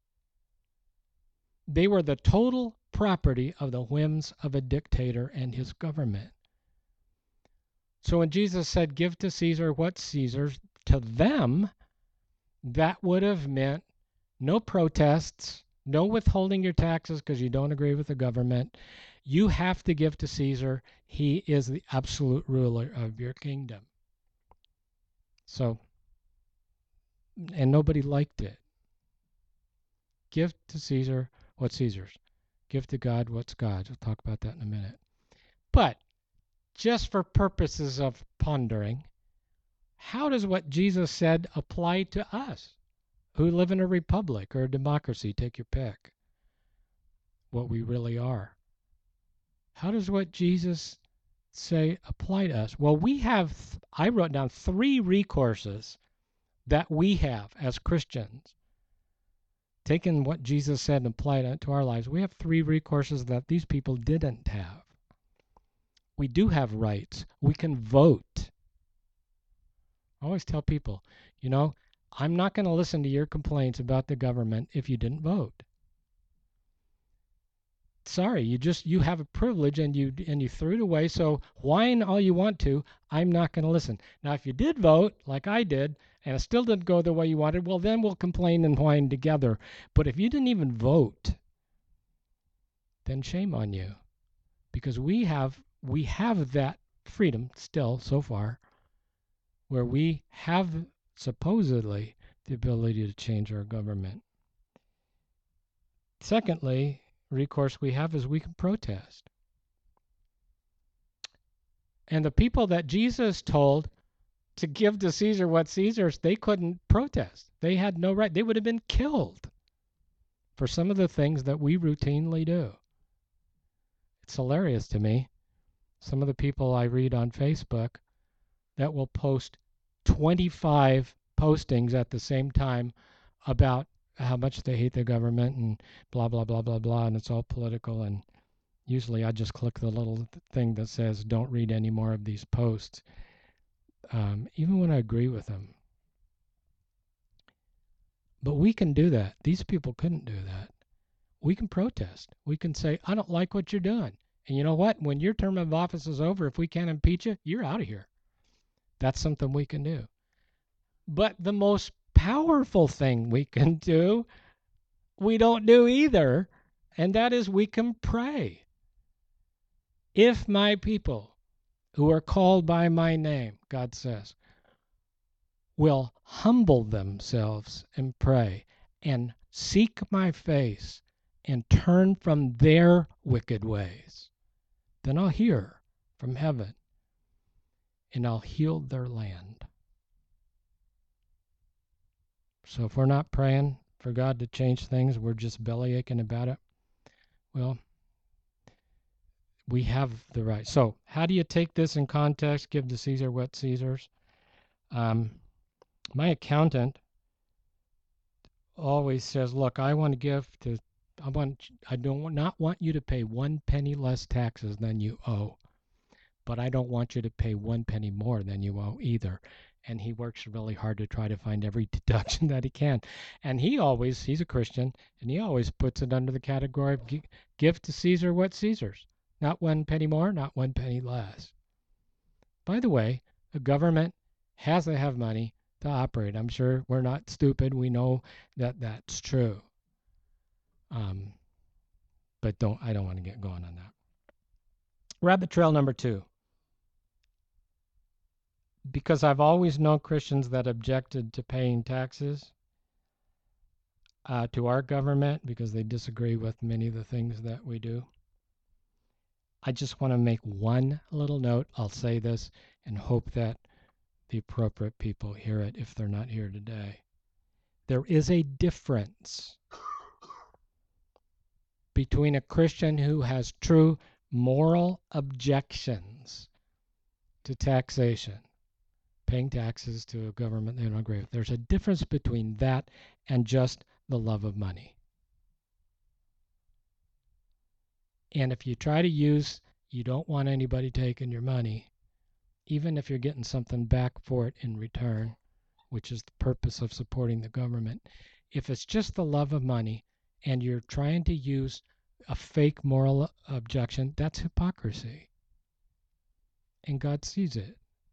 They were the total property of the whims of a dictator and his government. So when Jesus said, give to Caesar what's Caesar's, to them, that would have meant no protests, no withholding your taxes because you don't agree with the government. You have to give to Caesar. He is the absolute ruler of your kingdom. So, and nobody liked it. Give to Caesar what's Caesar's. Give to God what's God's. We'll talk about that in a minute. But just for purposes of pondering, how does what Jesus said apply to us who live in a republic or a democracy? Take your pick. What we really are. How does what Jesus say apply to us? Well, we have, I wrote down three recourses that we have as Christians. Taking what Jesus said and applied it to our lives, we have three recourses that these people didn't have. We do have rights. We can vote. I always tell people, you know, I'm not going to listen to your complaints about the government if you didn't vote. Sorry, you just you have a privilege and you and you threw it away, so whine all you want to. I'm not going to listen. Now, if you did vote, like I did, and it still didn't go the way you wanted, well, then we'll complain and whine together. But if you didn't even vote, then shame on you, because we have we have that freedom still so far, where we have supposedly the ability to change our government. Secondly, recourse we have is we can protest. And the people that Jesus told to give to Caesar what Caesar's, they couldn't protest. They had no right. They would have been killed for some of the things that we routinely do. It's hilarious to me. Some of the people I read on Facebook, that will post twenty-five postings at the same time about how much they hate the government and blah, blah, blah, blah, blah, and it's all political. And usually I just click the little thing that says don't read any more of these posts, um, even when I agree with them. But we can do that. These people couldn't do that. We can protest. We can say, I don't like what you're doing. And you know what? When your term of office is over, if we can't impeach you, you're out of here. That's something we can do. But the most powerful thing we can do, we don't do either, and that is we can pray. If my people who are called by my name, God says, will humble themselves and pray and seek my face and turn from their wicked ways, then I'll hear from heaven and I'll heal their land. So if we're not praying for God to change things, we're just belly aching about it, well, we have the right. So how do you take this in context? Give to Caesar what Caesar's. Um, my accountant always says, look, I want to give to, I want, I don't not want you to pay one penny less taxes than you owe, but I don't want you to pay one penny more than you owe either. And he works really hard to try to find every deduction that he can. And he always, he's a Christian, and he always puts it under the category of give to Caesar what Caesar's. Not one penny more, not one penny less. By the way, the government has to have money to operate. I'm sure we're not stupid. We know that that's true. Um, but don't I don't want to get going on that. Rabbit trail number two. Because I've always known Christians that objected to paying taxes uh, to our government because they disagree with many of the things that we do. I just want to make one little note. I'll say this and hope that the appropriate people hear it if they're not here today. There is a difference between a Christian who has true moral objections to taxation, paying taxes to a government they don't agree with. There's a difference between that and just the love of money. And if you try to use, you don't want anybody taking your money, even if you're getting something back for it in return, which is the purpose of supporting the government. If it's just the love of money and you're trying to use a fake moral objection, that's hypocrisy. And God sees it.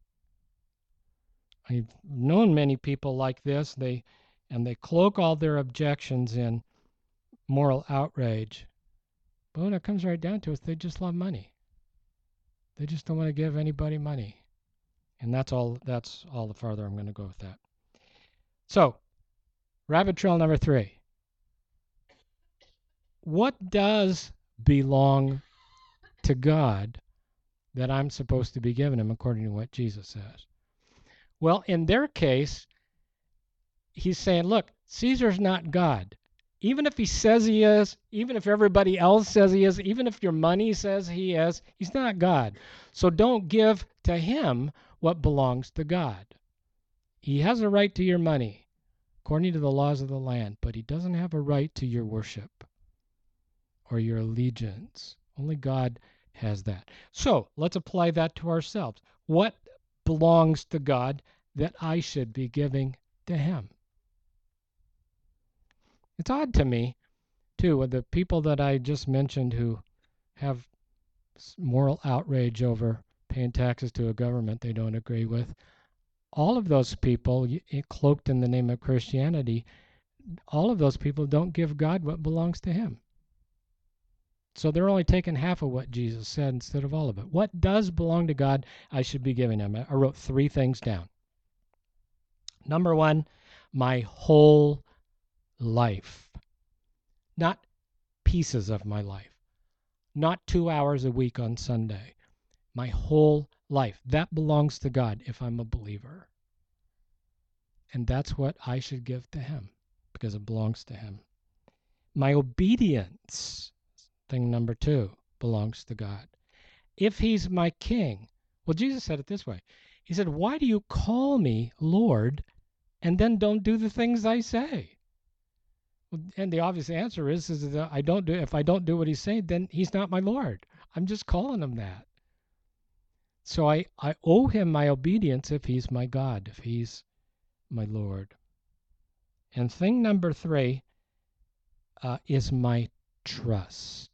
I've known many people like this, they and they cloak all their objections in moral outrage. But when it comes right down to it, they just love money. They just don't want to give anybody money. And that's all that's all the farther I'm going to go with that. So, rabbit trail number three. What does belong to God that I'm supposed to be giving him according to what Jesus says? Well, in their case, he's saying, look, Caesar's not God. Even if he says he is, even if everybody else says he is, even if your money says he is, he's not God. So don't give to him what belongs to God. He has a right to your money according to the laws of the land, but he doesn't have a right to your worship or your allegiance. Only God has that. So let's apply that to ourselves. What belongs to God that I should be giving to him? It's odd to me, too, with the people that I just mentioned who have moral outrage over paying taxes to a government they don't agree with. All of those people, cloaked in the name of Christianity, all of those people don't give God what belongs to him. So they're only taking half of what Jesus said instead of all of it. What does belong to God I should be giving him? I wrote three things down. Number one, my whole life. Not pieces of my life. Not two hours a week on Sunday. My whole life. That belongs to God if I'm a believer. And that's what I should give to him because it belongs to him. My obedience, thing number two, belongs to God. If he's my king, well, Jesus said it this way. He said, why do you call me Lord and then don't do the things I say? And the obvious answer is, is that I don't do, if I don't do what he's saying, then he's not my Lord. I'm just calling him that. So I, I owe him my obedience if he's my God, if he's my Lord. And thing number three uh, is my trust.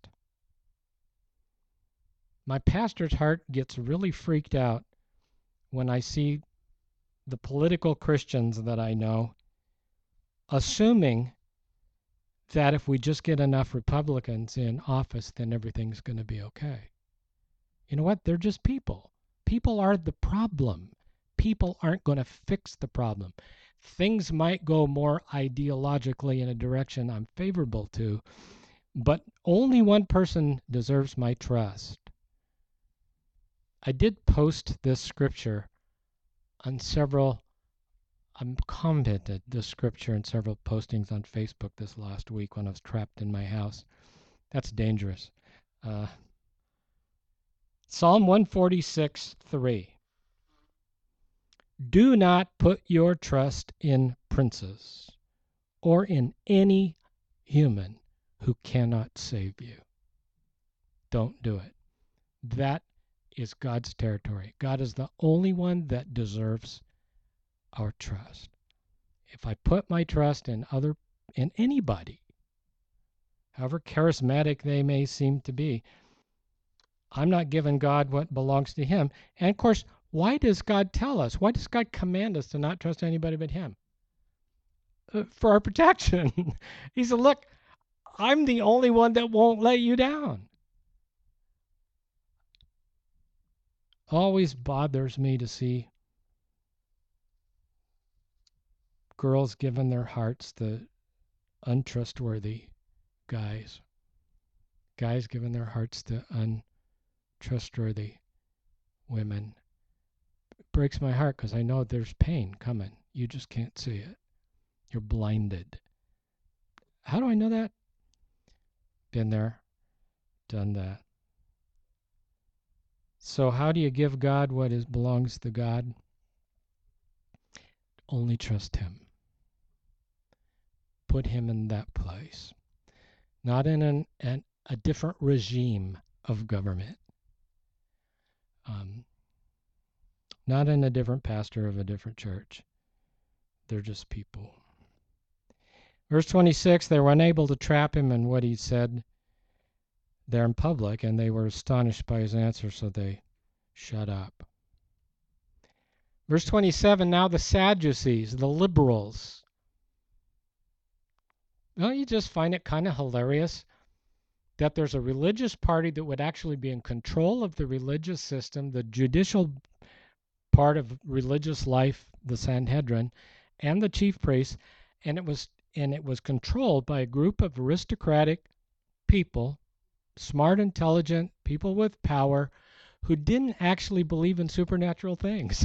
My pastor's heart gets really freaked out when I see the political Christians that I know assuming that if we just get enough Republicans in office, then everything's going to be okay. You know what? They're just people. People are the problem. People aren't going to fix the problem. Things might go more ideologically in a direction I'm favorable to, but only one person deserves my trust. I did post this scripture on several, I commented this scripture in several postings on Facebook this last week when I was trapped in my house. That's dangerous. Uh, Psalm one forty-six, three. Do not put your trust in princes or in any human who cannot save you. Don't do it. That is God's territory. God is the only one that deserves our trust. If I put my trust in other, in anybody, however charismatic they may seem to be, I'm not giving God what belongs to him. And of course, why does God tell us? Why does God command us to not trust anybody but him? Uh, for our protection. He said, look, I'm the only one that won't let you down. Always bothers me to see girls giving their hearts to untrustworthy guys. Guys giving their hearts to untrustworthy women. It breaks my heart because I know there's pain coming. You just can't see it. You're blinded. How do I know that? Been there, done that. So how do you give God what is belongs to God? Only trust him. Put him in that place. Not in an, an, a different regime of government. Um, not in a different pastor of a different church. They're just people. Verse twenty-six, they were unable to trap him in what he said there in public, and they were astonished by his answer, so they shut up. Verse twenty-seven, now the Sadducees, the liberals. Don't you just find it kind of hilarious that there's a religious party that would actually be in control of the religious system, the judicial part of religious life, the Sanhedrin, and the chief priests, and it was and it was controlled by a group of aristocratic people, smart, intelligent people with power, who didn't actually believe in supernatural things.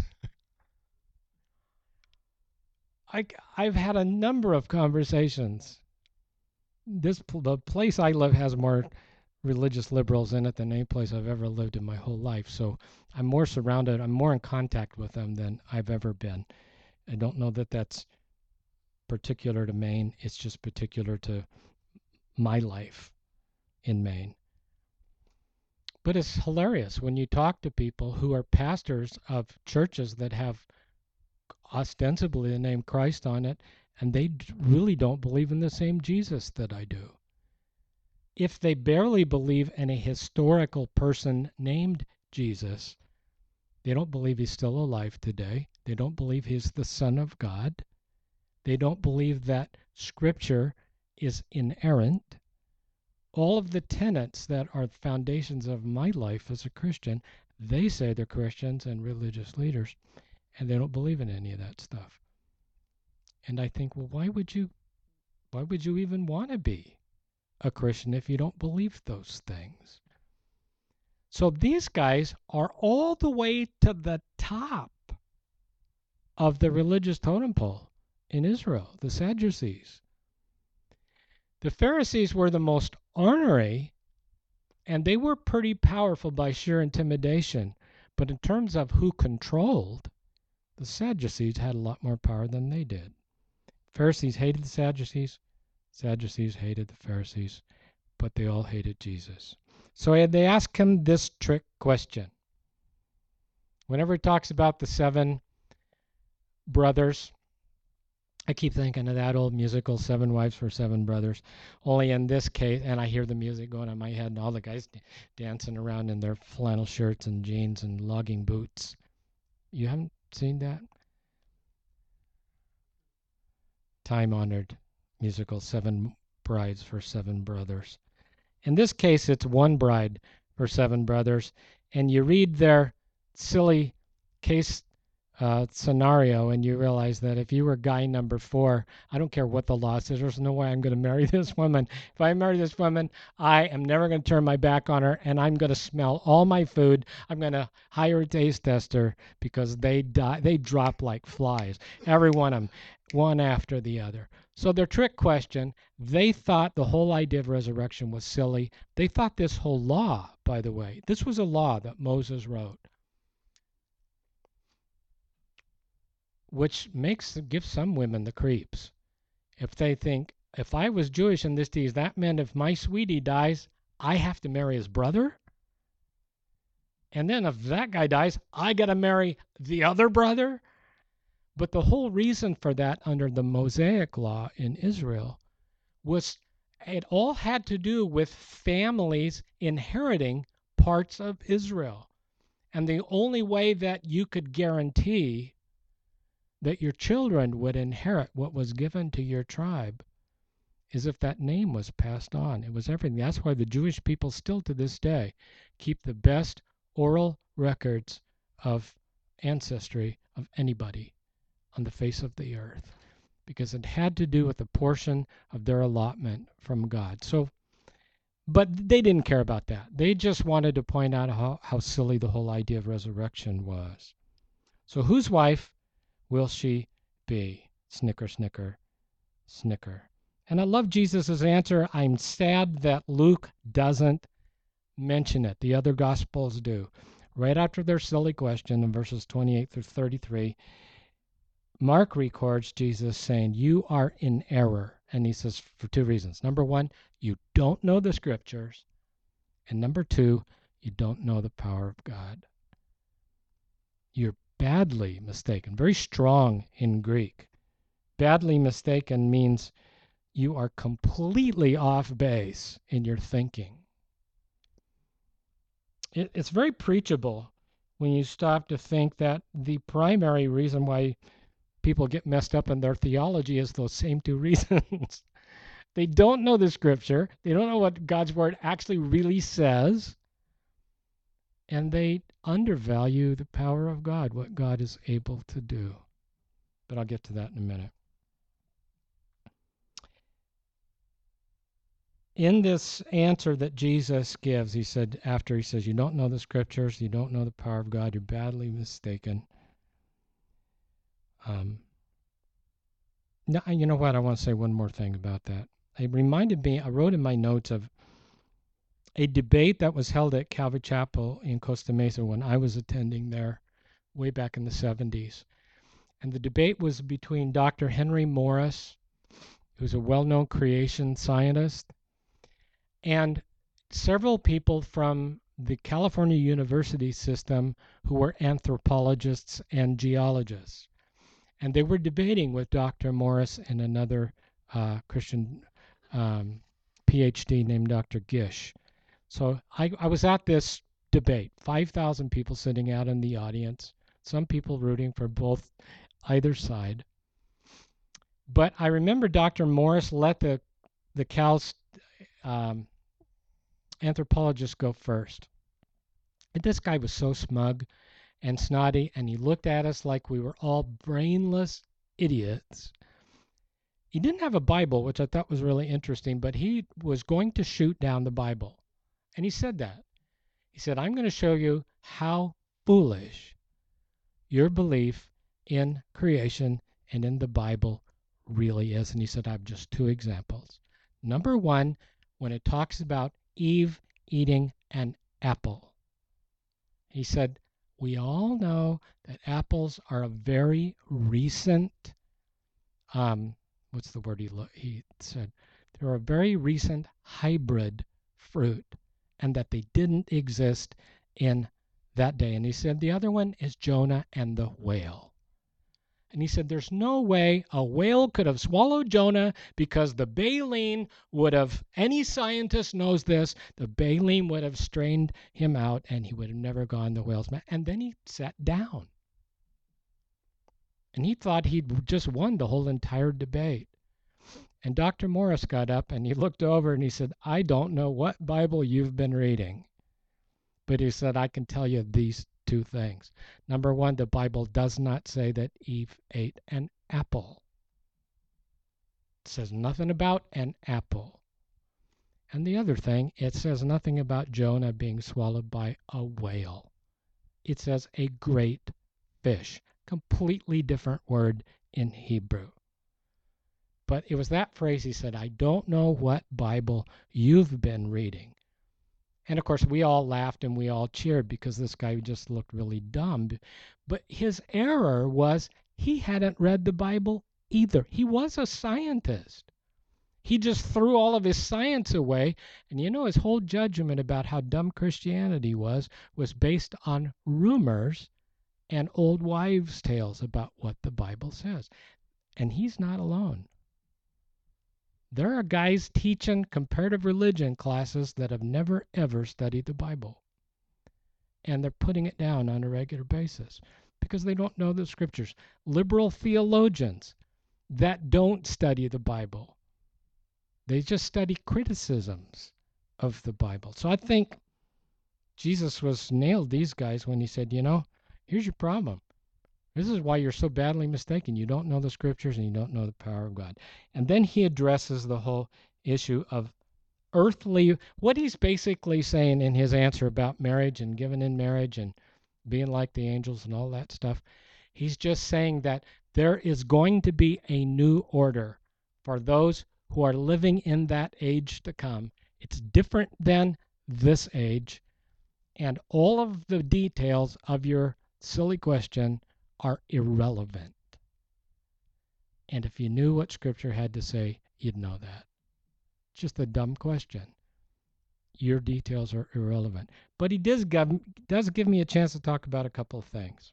I, I've had a number of conversations. This the place I live has more religious liberals in it than any place I've ever lived in my whole life. So I'm more surrounded, I'm more in contact with them than I've ever been. I don't know that that's particular to Maine. It's just particular to my life in Maine. But it's hilarious when you talk to people who are pastors of churches that have ostensibly the name Christ on it, and they really don't believe in the same Jesus that I do. If they barely believe in a historical person named Jesus, they don't believe he's still alive today. They don't believe he's the Son of God. They don't believe that Scripture is inerrant. All of the tenets that are foundations of my life as a Christian, they say they're Christians and religious leaders, and they don't believe in any of that stuff. And I think, well, why would you, why would you even want to be a Christian if you don't believe those things? So these guys are all the way to the top of the religious totem pole in Israel, the Sadducees. The Pharisees were the most ornery, and they were pretty powerful by sheer intimidation. But in terms of who controlled, The Sadducees had a lot more power than they did. Pharisees hated the Sadducees. Sadducees hated the Pharisees, but they all hated Jesus. So they asked him this trick question. Whenever he talks about the seven brothers, I keep thinking of that old musical, Seven Wives for Seven Brothers. Only in this case, and I hear the music going on in my head, and all the guys dancing around in their flannel shirts and jeans and logging boots. You haven't seen that? Time-honored musical, Seven Brides for Seven Brothers. In this case, it's one bride for seven brothers, and you read their silly case uh, scenario, and you realize that if you were guy number four, I don't care what the law says, there's no way I'm going to marry this woman. If I marry this woman, I am never going to turn my back on her, and I'm going to smell all my food. I'm going to hire a taste tester because they die, they drop like flies, every one of them, one after the other. So their trick question, they thought the whole idea of resurrection was silly. They thought this whole law, by the way, this was a law that Moses wrote, which makes gives some women the creeps. If they think, if I was Jewish in this days, that meant if my sweetie dies, I have to marry his brother? And then if that guy dies, I got to marry the other brother? But the whole reason for that under the Mosaic law in Israel was it all had to do with families inheriting parts of Israel. And the only way that you could guarantee that your children would inherit what was given to your tribe is if that name was passed on. It was everything. That's why the Jewish people still to this day keep the best oral records of ancestry of anybody on the face of the earth, because it had to do with a portion of their allotment from God. So, but they didn't care about that. They just wanted to point out how, how silly the whole idea of resurrection was. So whose wife will she be? Snicker, snicker, snicker. And I love Jesus' answer. I'm sad that Luke doesn't mention it. The other Gospels do. Right after their silly question in verses twenty-eight through thirty-three, Mark records Jesus saying, you are in error. And he says for two reasons. Number one, you don't know the scriptures. And number two, you don't know the power of God. You're badly mistaken. Very strong in Greek. Badly mistaken means you are completely off base in your thinking. It, it's very preachable when you stop to think that the primary reason why people get messed up in their theology is those same two reasons. They don't know the scripture. They don't know what God's word actually really says. And they undervalue the power of God, what God is able to do. But I'll get to that in a minute. In this answer that Jesus gives, he said, after he says, you don't know the scriptures, you don't know the power of God, you're badly mistaken. Um, now, you know what? I want to say one more thing about that. It reminded me, I wrote in my notes of a debate that was held at Calvary Chapel in Costa Mesa when I was attending there way back in the seventies. And the debate was between Doctor Henry Morris, who's a well-known creation scientist, and several people from the California University system who were anthropologists and geologists. And they were debating with Doctor Morris and another uh, Christian um, P H D named Doctor Gish. So I, I was at this debate, five thousand people sitting out in the audience, some people rooting for both, either side. But I remember Doctor Morris let the, the Cal's um, anthropologist go first. And this guy was so smug and snotty, and he looked at us like we were all brainless idiots. He didn't have a Bible, which I thought was really interesting, but he was going to shoot down the Bible. And he said that. He said, I'm going to show you how foolish your belief in creation and in the Bible really is. And he said, I have just two examples. Number one, when it talks about Eve eating an apple. He said, we all know that apples are a very recent, um, what's the word he, lo- he said? They're a very recent hybrid fruit, and that they didn't exist in that day. And he said the other one is Jonah and the whale. And he said there's no way a whale could have swallowed Jonah, because the baleen would have, any scientist knows this, the baleen would have strained him out and he would have never gone the whale's mouth. And then he sat down. And he thought he'd just won the whole entire debate. And Doctor Morris got up and he looked over and he said, I don't know what Bible you've been reading, but he said, I can tell you these two things. Number one, the Bible does not say that Eve ate an apple. It says nothing about an apple. And the other thing, it says nothing about Jonah being swallowed by a whale. It says a great fish. Completely different word in Hebrew. But it was that phrase he said, I don't know what Bible you've been reading. And of course, we all laughed and we all cheered because this guy just looked really dumb. But his error was he hadn't read the Bible either. He was a scientist. He just threw all of his science away. And you know, his whole judgment about how dumb Christianity was was based on rumors and old wives' tales about what the Bible says. And he's not alone. There are guys teaching comparative religion classes that have never, ever studied the Bible. And they're putting it down on a regular basis because they don't know the scriptures. Liberal theologians that don't study the Bible. They just study criticisms of the Bible. So I think Jesus was nailed these guys when he said, you know, here's your problem. This is why you're so badly mistaken. You don't know the scriptures and you don't know the power of God. And then he addresses the whole issue of earthly, what he's basically saying in his answer about marriage and giving in marriage and being like the angels and all that stuff. He's just saying that there is going to be a new order for those who are living in that age to come. It's different than this age. And all of the details of your silly question are irrelevant. And if you knew what Scripture had to say, you'd know that. Just a dumb question. Your details are irrelevant. But he does give, does give me a chance to talk about a couple of things.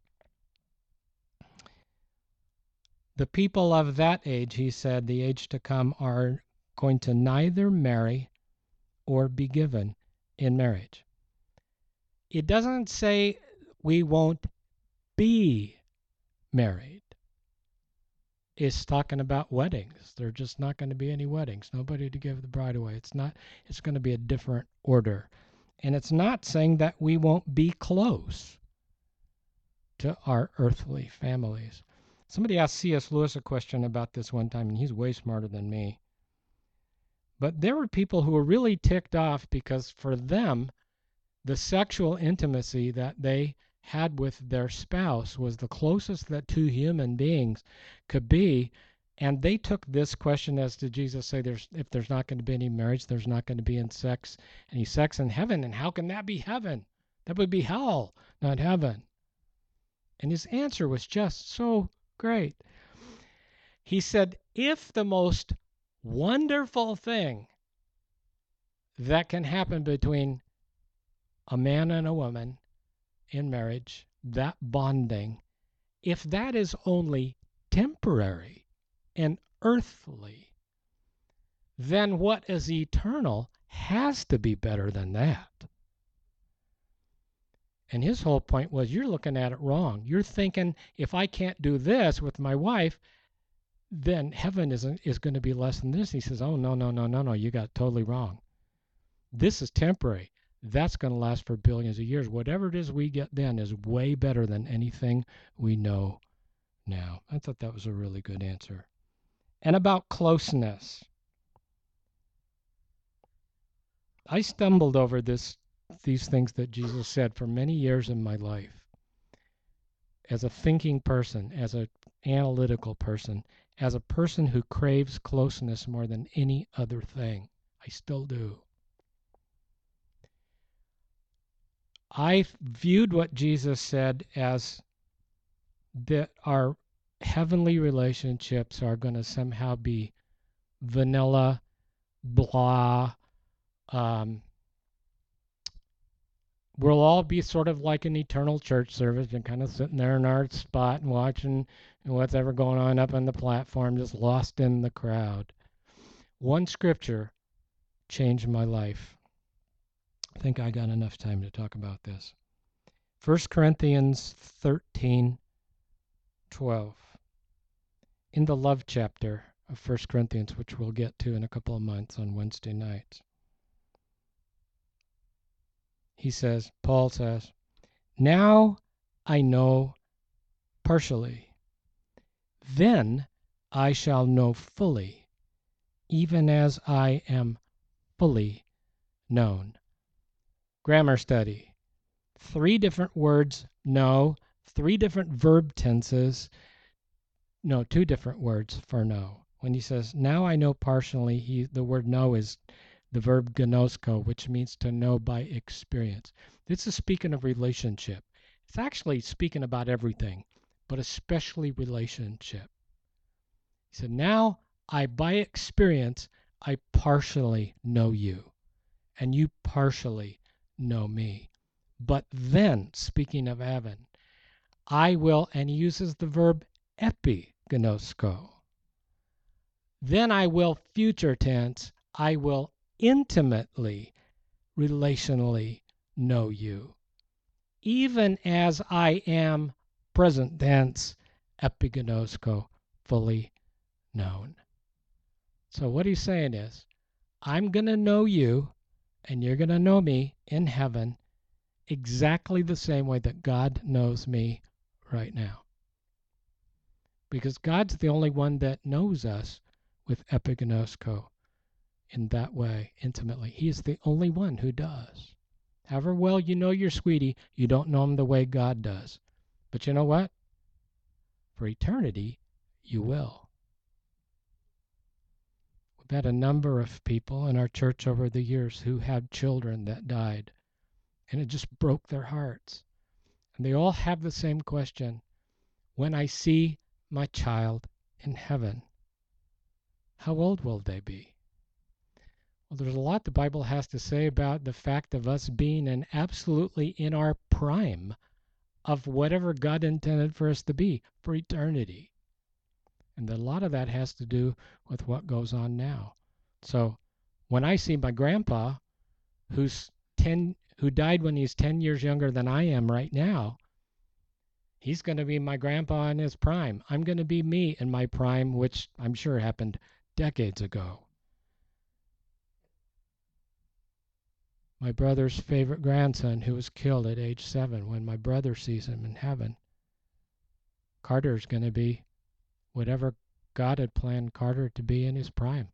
The people of that age, he said, the age to come, are going to neither marry or be given in marriage. It doesn't say we won't be married. It's talking about weddings. There are just not going to be any weddings. Nobody to give the bride away. It's not. It's going to be a different order. And it's not saying that we won't be close to our earthly families. Somebody asked C S Lewis a question about this one time, and he's way smarter than me. But there were people who were really ticked off because for them, the sexual intimacy that they had with their spouse was the closest that two human beings could be. And they took this question as to Jesus say, there's if there's not going to be any marriage, there's not going to be any sex, any sex in heaven. And how can that be heaven? That would be hell, not heaven. And his answer was just so great. He said, if the most wonderful thing that can happen between a man and a woman in marriage, that bonding, if that is only temporary and earthly, then what is eternal has to be better than that. And his whole point was, you're looking at it wrong. You're thinking, if I can't do this with my wife, then heaven isn't, is going to be less than this. He says, oh, no, no, no, no, no, you got it totally wrong. This is temporary. That's going to last for billions of years. Whatever it is we get then is way better than anything we know now. I thought that was a really good answer. And about closeness. I stumbled over this, these things that Jesus said for many years in my life. As a thinking person, as an analytical person, as a person who craves closeness more than any other thing. I still do. I viewed what Jesus said as that our heavenly relationships are going to somehow be vanilla, blah. Um, we'll all be sort of like an eternal church service and kind of sitting there in our spot and watching what's ever going on up on the platform, just lost in the crowd. One scripture changed my life. I think I got enough time to talk about this. First Corinthians thirteen twelve. In the love chapter of First Corinthians, which we'll get to in a couple of months on Wednesday nights. He says, Paul says, now I know partially. Then I shall know fully, even as I am fully known. Grammar study. Three different words, know, three different verb tenses. No, two different words for know. When he says, now I know partially, he, the word know is the verb gnosko, which means to know by experience. This is speaking of relationship. It's actually speaking about everything, but especially relationship. He said, now I, by experience, I partially know you, and you partially know me. But then, speaking of heaven, I will, and he uses the verb epignosko. Then I will, future tense, I will intimately, relationally know you, even as I am, present tense, epignosko, fully known. So what he's saying is, I'm going to know you, and you're going to know me in heaven exactly the same way that God knows me right now. Because God's the only one that knows us with epignosko in that way, intimately. He is the only one who does. However well you know your sweetie, you don't know him the way God does. But you know what? For eternity, you will. We've had a number of people in our church over the years who had children that died, and it just broke their hearts. And they all have the same question. When I see my child in heaven, how old will they be? Well, there's a lot the Bible has to say about the fact of us being in absolutely in our prime of whatever God intended for us to be for eternity. And a lot of that has to do with what goes on now. So when I see my grandpa, who's ten, who died when he's ten years younger than I am right now, he's going to be my grandpa in his prime. I'm going to be me in my prime, which I'm sure happened decades ago. My brother's favorite grandson, who was killed at age seven, when my brother sees him in heaven, Carter's going to be whatever God had planned Carter to be in his prime.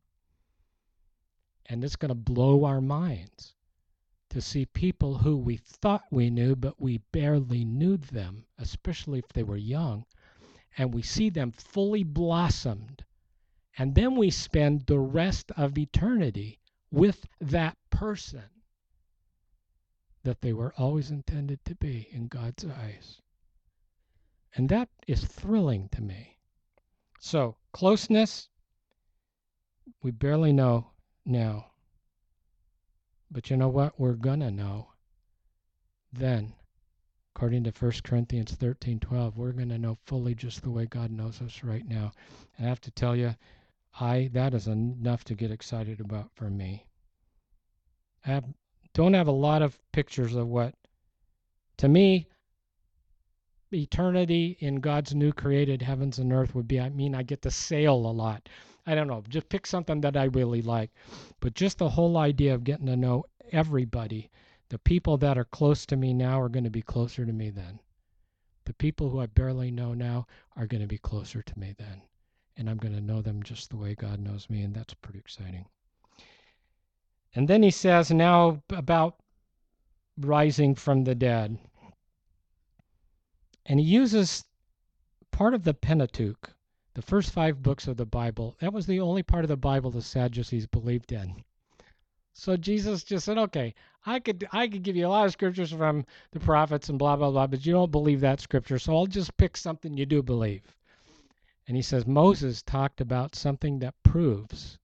And it's going to blow our minds to see people who we thought we knew, but we barely knew them, especially if they were young, and we see them fully blossomed. And then we spend the rest of eternity with that person that they were always intended to be in God's eyes. And that is thrilling to me. So, closeness, we barely know now. But you know what? We're going to know then. According to First Corinthians thirteen twelve, we're going to know fully just the way God knows us right now. And I have to tell you, I that is enough to get excited about for me. I have, don't have a lot of pictures of what, to me, eternity in God's new created heavens and earth would be. I mean, I get to sail a lot. I don't know, just pick something that I really like. But just the whole idea of getting to know everybody, the people that are close to me now are going to be closer to me then. The people who I barely know now are going to be closer to me then. And I'm going to know them just the way God knows me, and that's pretty exciting. And then he says now about rising from the dead. And he uses part of the Pentateuch, the first five books of the Bible. That was the only part of the Bible the Sadducees believed in. So Jesus just said, okay, I could I could give you a lot of scriptures from the prophets and blah, blah, blah, but you don't believe that scripture, so I'll just pick something you do believe. And he says Moses talked about something that proves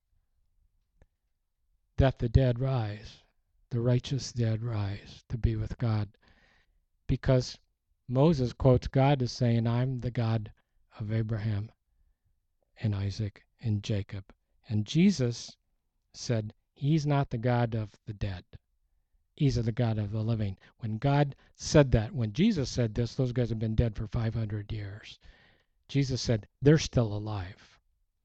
that the dead rise, the righteous dead rise to be with God. Because Moses quotes God as saying, I'm the God of Abraham and Isaac and Jacob. And Jesus said, he's not the God of the dead. He's the God of the living. When God said that, when Jesus said this, those guys have been dead for five hundred years. Jesus said, they're still alive.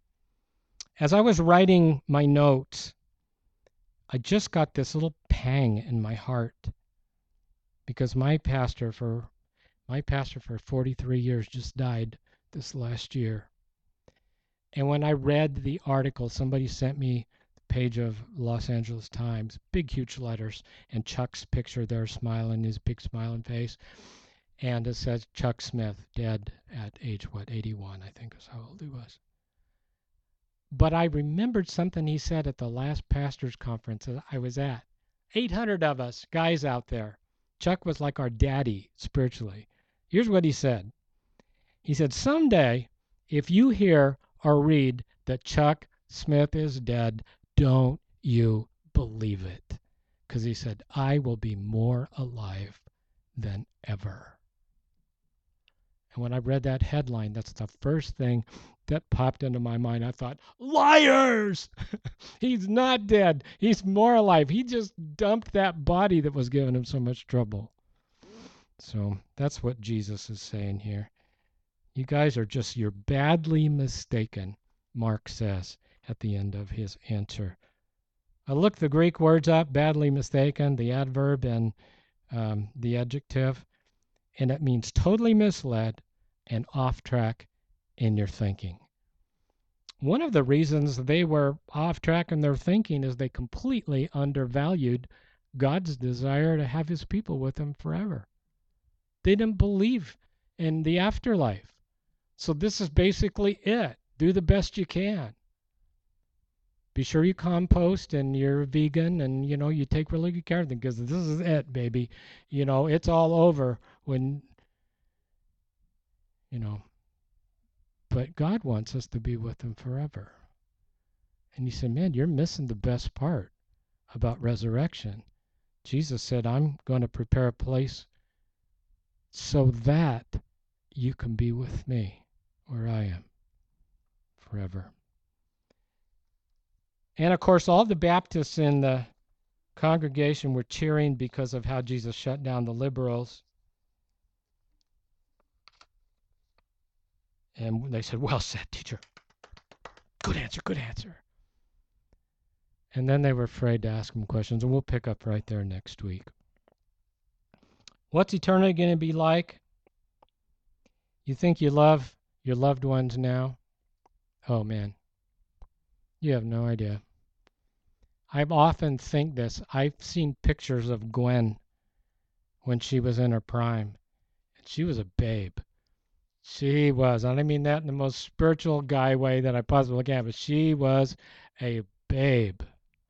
As I was writing my notes, I just got this little pang in my heart because my pastor for my pastor for forty-three years just died this last year. And when I read the article, somebody sent me the page of Los Angeles Times, big, huge letters, and Chuck's picture there smiling, his big smiling face. And it says Chuck Smith, dead at age, what, eighty-one, I think is how old he was. But I remembered something he said at the last pastor's conference that I was at. eight hundred of us, guys out there. Chuck was like our daddy spiritually. Here's what he said. He said, someday, if you hear or read that Chuck Smith is dead, don't you believe it. Because he said, I will be more alive than ever. And when I read that headline, that's the first thing that popped into my mind. I thought, liars! He's not dead. He's more alive. He just dumped that body that was giving him so much trouble. So that's what Jesus is saying here. You guys are just, you're badly mistaken, Mark says at the end of his answer. I looked the Greek words up, badly mistaken, the adverb and um, the adjective, and it means totally misled and off track in your thinking. One of the reasons they were off track in their thinking is they completely undervalued God's desire to have his people with him forever. They didn't believe in the afterlife. So this is basically it. Do the best you can. Be sure you compost and you're vegan and, you know, you take really good care of them because this is it, baby. You know, it's all over when, you know, but God wants us to be with him forever. And you say, man, you're missing the best part about resurrection. Jesus said, I'm going to prepare a place so that you can be with me where I am forever. And of course, all the Baptists in the congregation were cheering because of how Jesus shut down the liberals. And they said, well said, teacher. Good answer, good answer. And then they were afraid to ask him questions, and we'll pick up right there next week. What's eternity going to be like? You think you love your loved ones now? Oh, man. You have no idea. I often think this. I've seen pictures of Gwen when she was in her prime. And she was a babe. She was. I don't mean that in the most spiritual guy way that I possibly can, but she was a babe.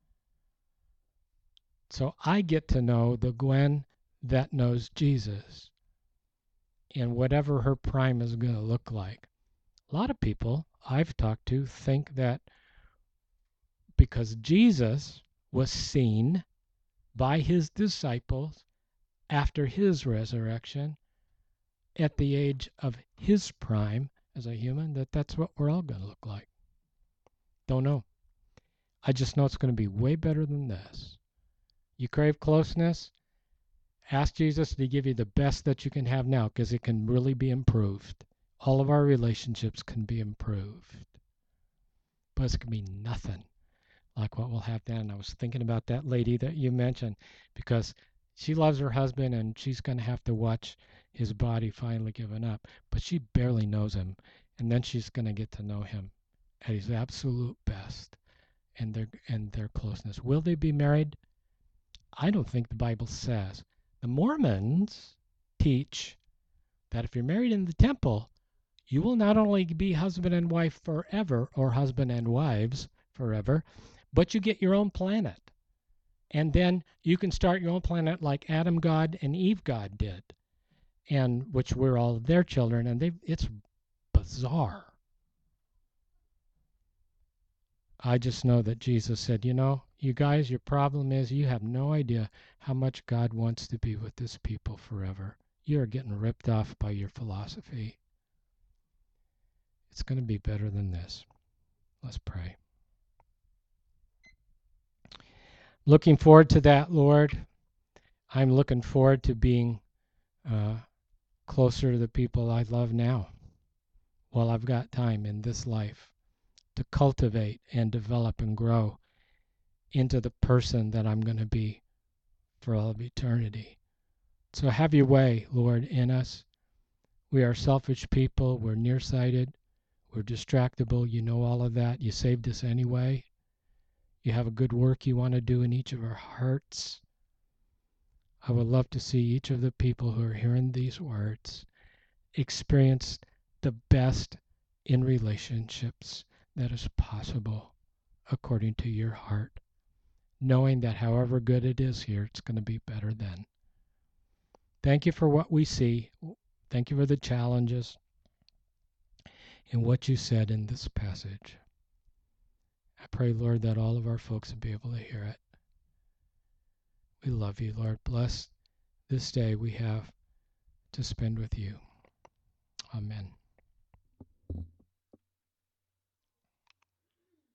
So I get to know the Gwen that knows Jesus and whatever her prime is going to look like. A lot of people I've talked to think that because Jesus was seen by his disciples after his resurrection at the age of his prime as a human, that that's what we're all going to look like. Don't know. I just know it's going to be way better than this. You crave closeness? Ask Jesus to give you the best that you can have now, because it can really be improved. All of our relationships can be improved. But it's going to be nothing like what we'll have then. I was thinking about that lady that you mentioned, because she loves her husband and she's going to have to watch his body finally giving up. But she barely knows him. And then she's going to get to know him at his absolute best and their, and their closeness. Will they be married? I don't think the Bible says. The Mormons teach that if you're married in the temple, you will not only be husband and wife forever, or husband and wives forever, but you get your own planet. And then you can start your own planet like Adam God and Eve God did, and which we're all their children, and they it's bizarre. I just know that Jesus said, you know, you guys, your problem is you have no idea how much God wants to be with this people forever. You are getting ripped off by your philosophy. It's going to be better than this. Let's pray. Looking forward to that, Lord. I'm looking forward to being uh, closer to the people I love now while I've got time in this life to cultivate and develop and grow into the person that I'm going to be for all of eternity. So have your way, Lord, in us. We are selfish people. We're nearsighted. We're distractible. You know all of that. You saved us anyway. You have a good work you want to do in each of our hearts. I would love to see each of the people who are hearing these words experience the best in relationships that is possible according to your heart, knowing that however good it is here, it's going to be better then. Thank you for what we see. Thank you for the challenges and what you said in this passage. I pray, Lord, that all of our folks will be able to hear it. We love you, Lord. Bless this day we have to spend with you. Amen.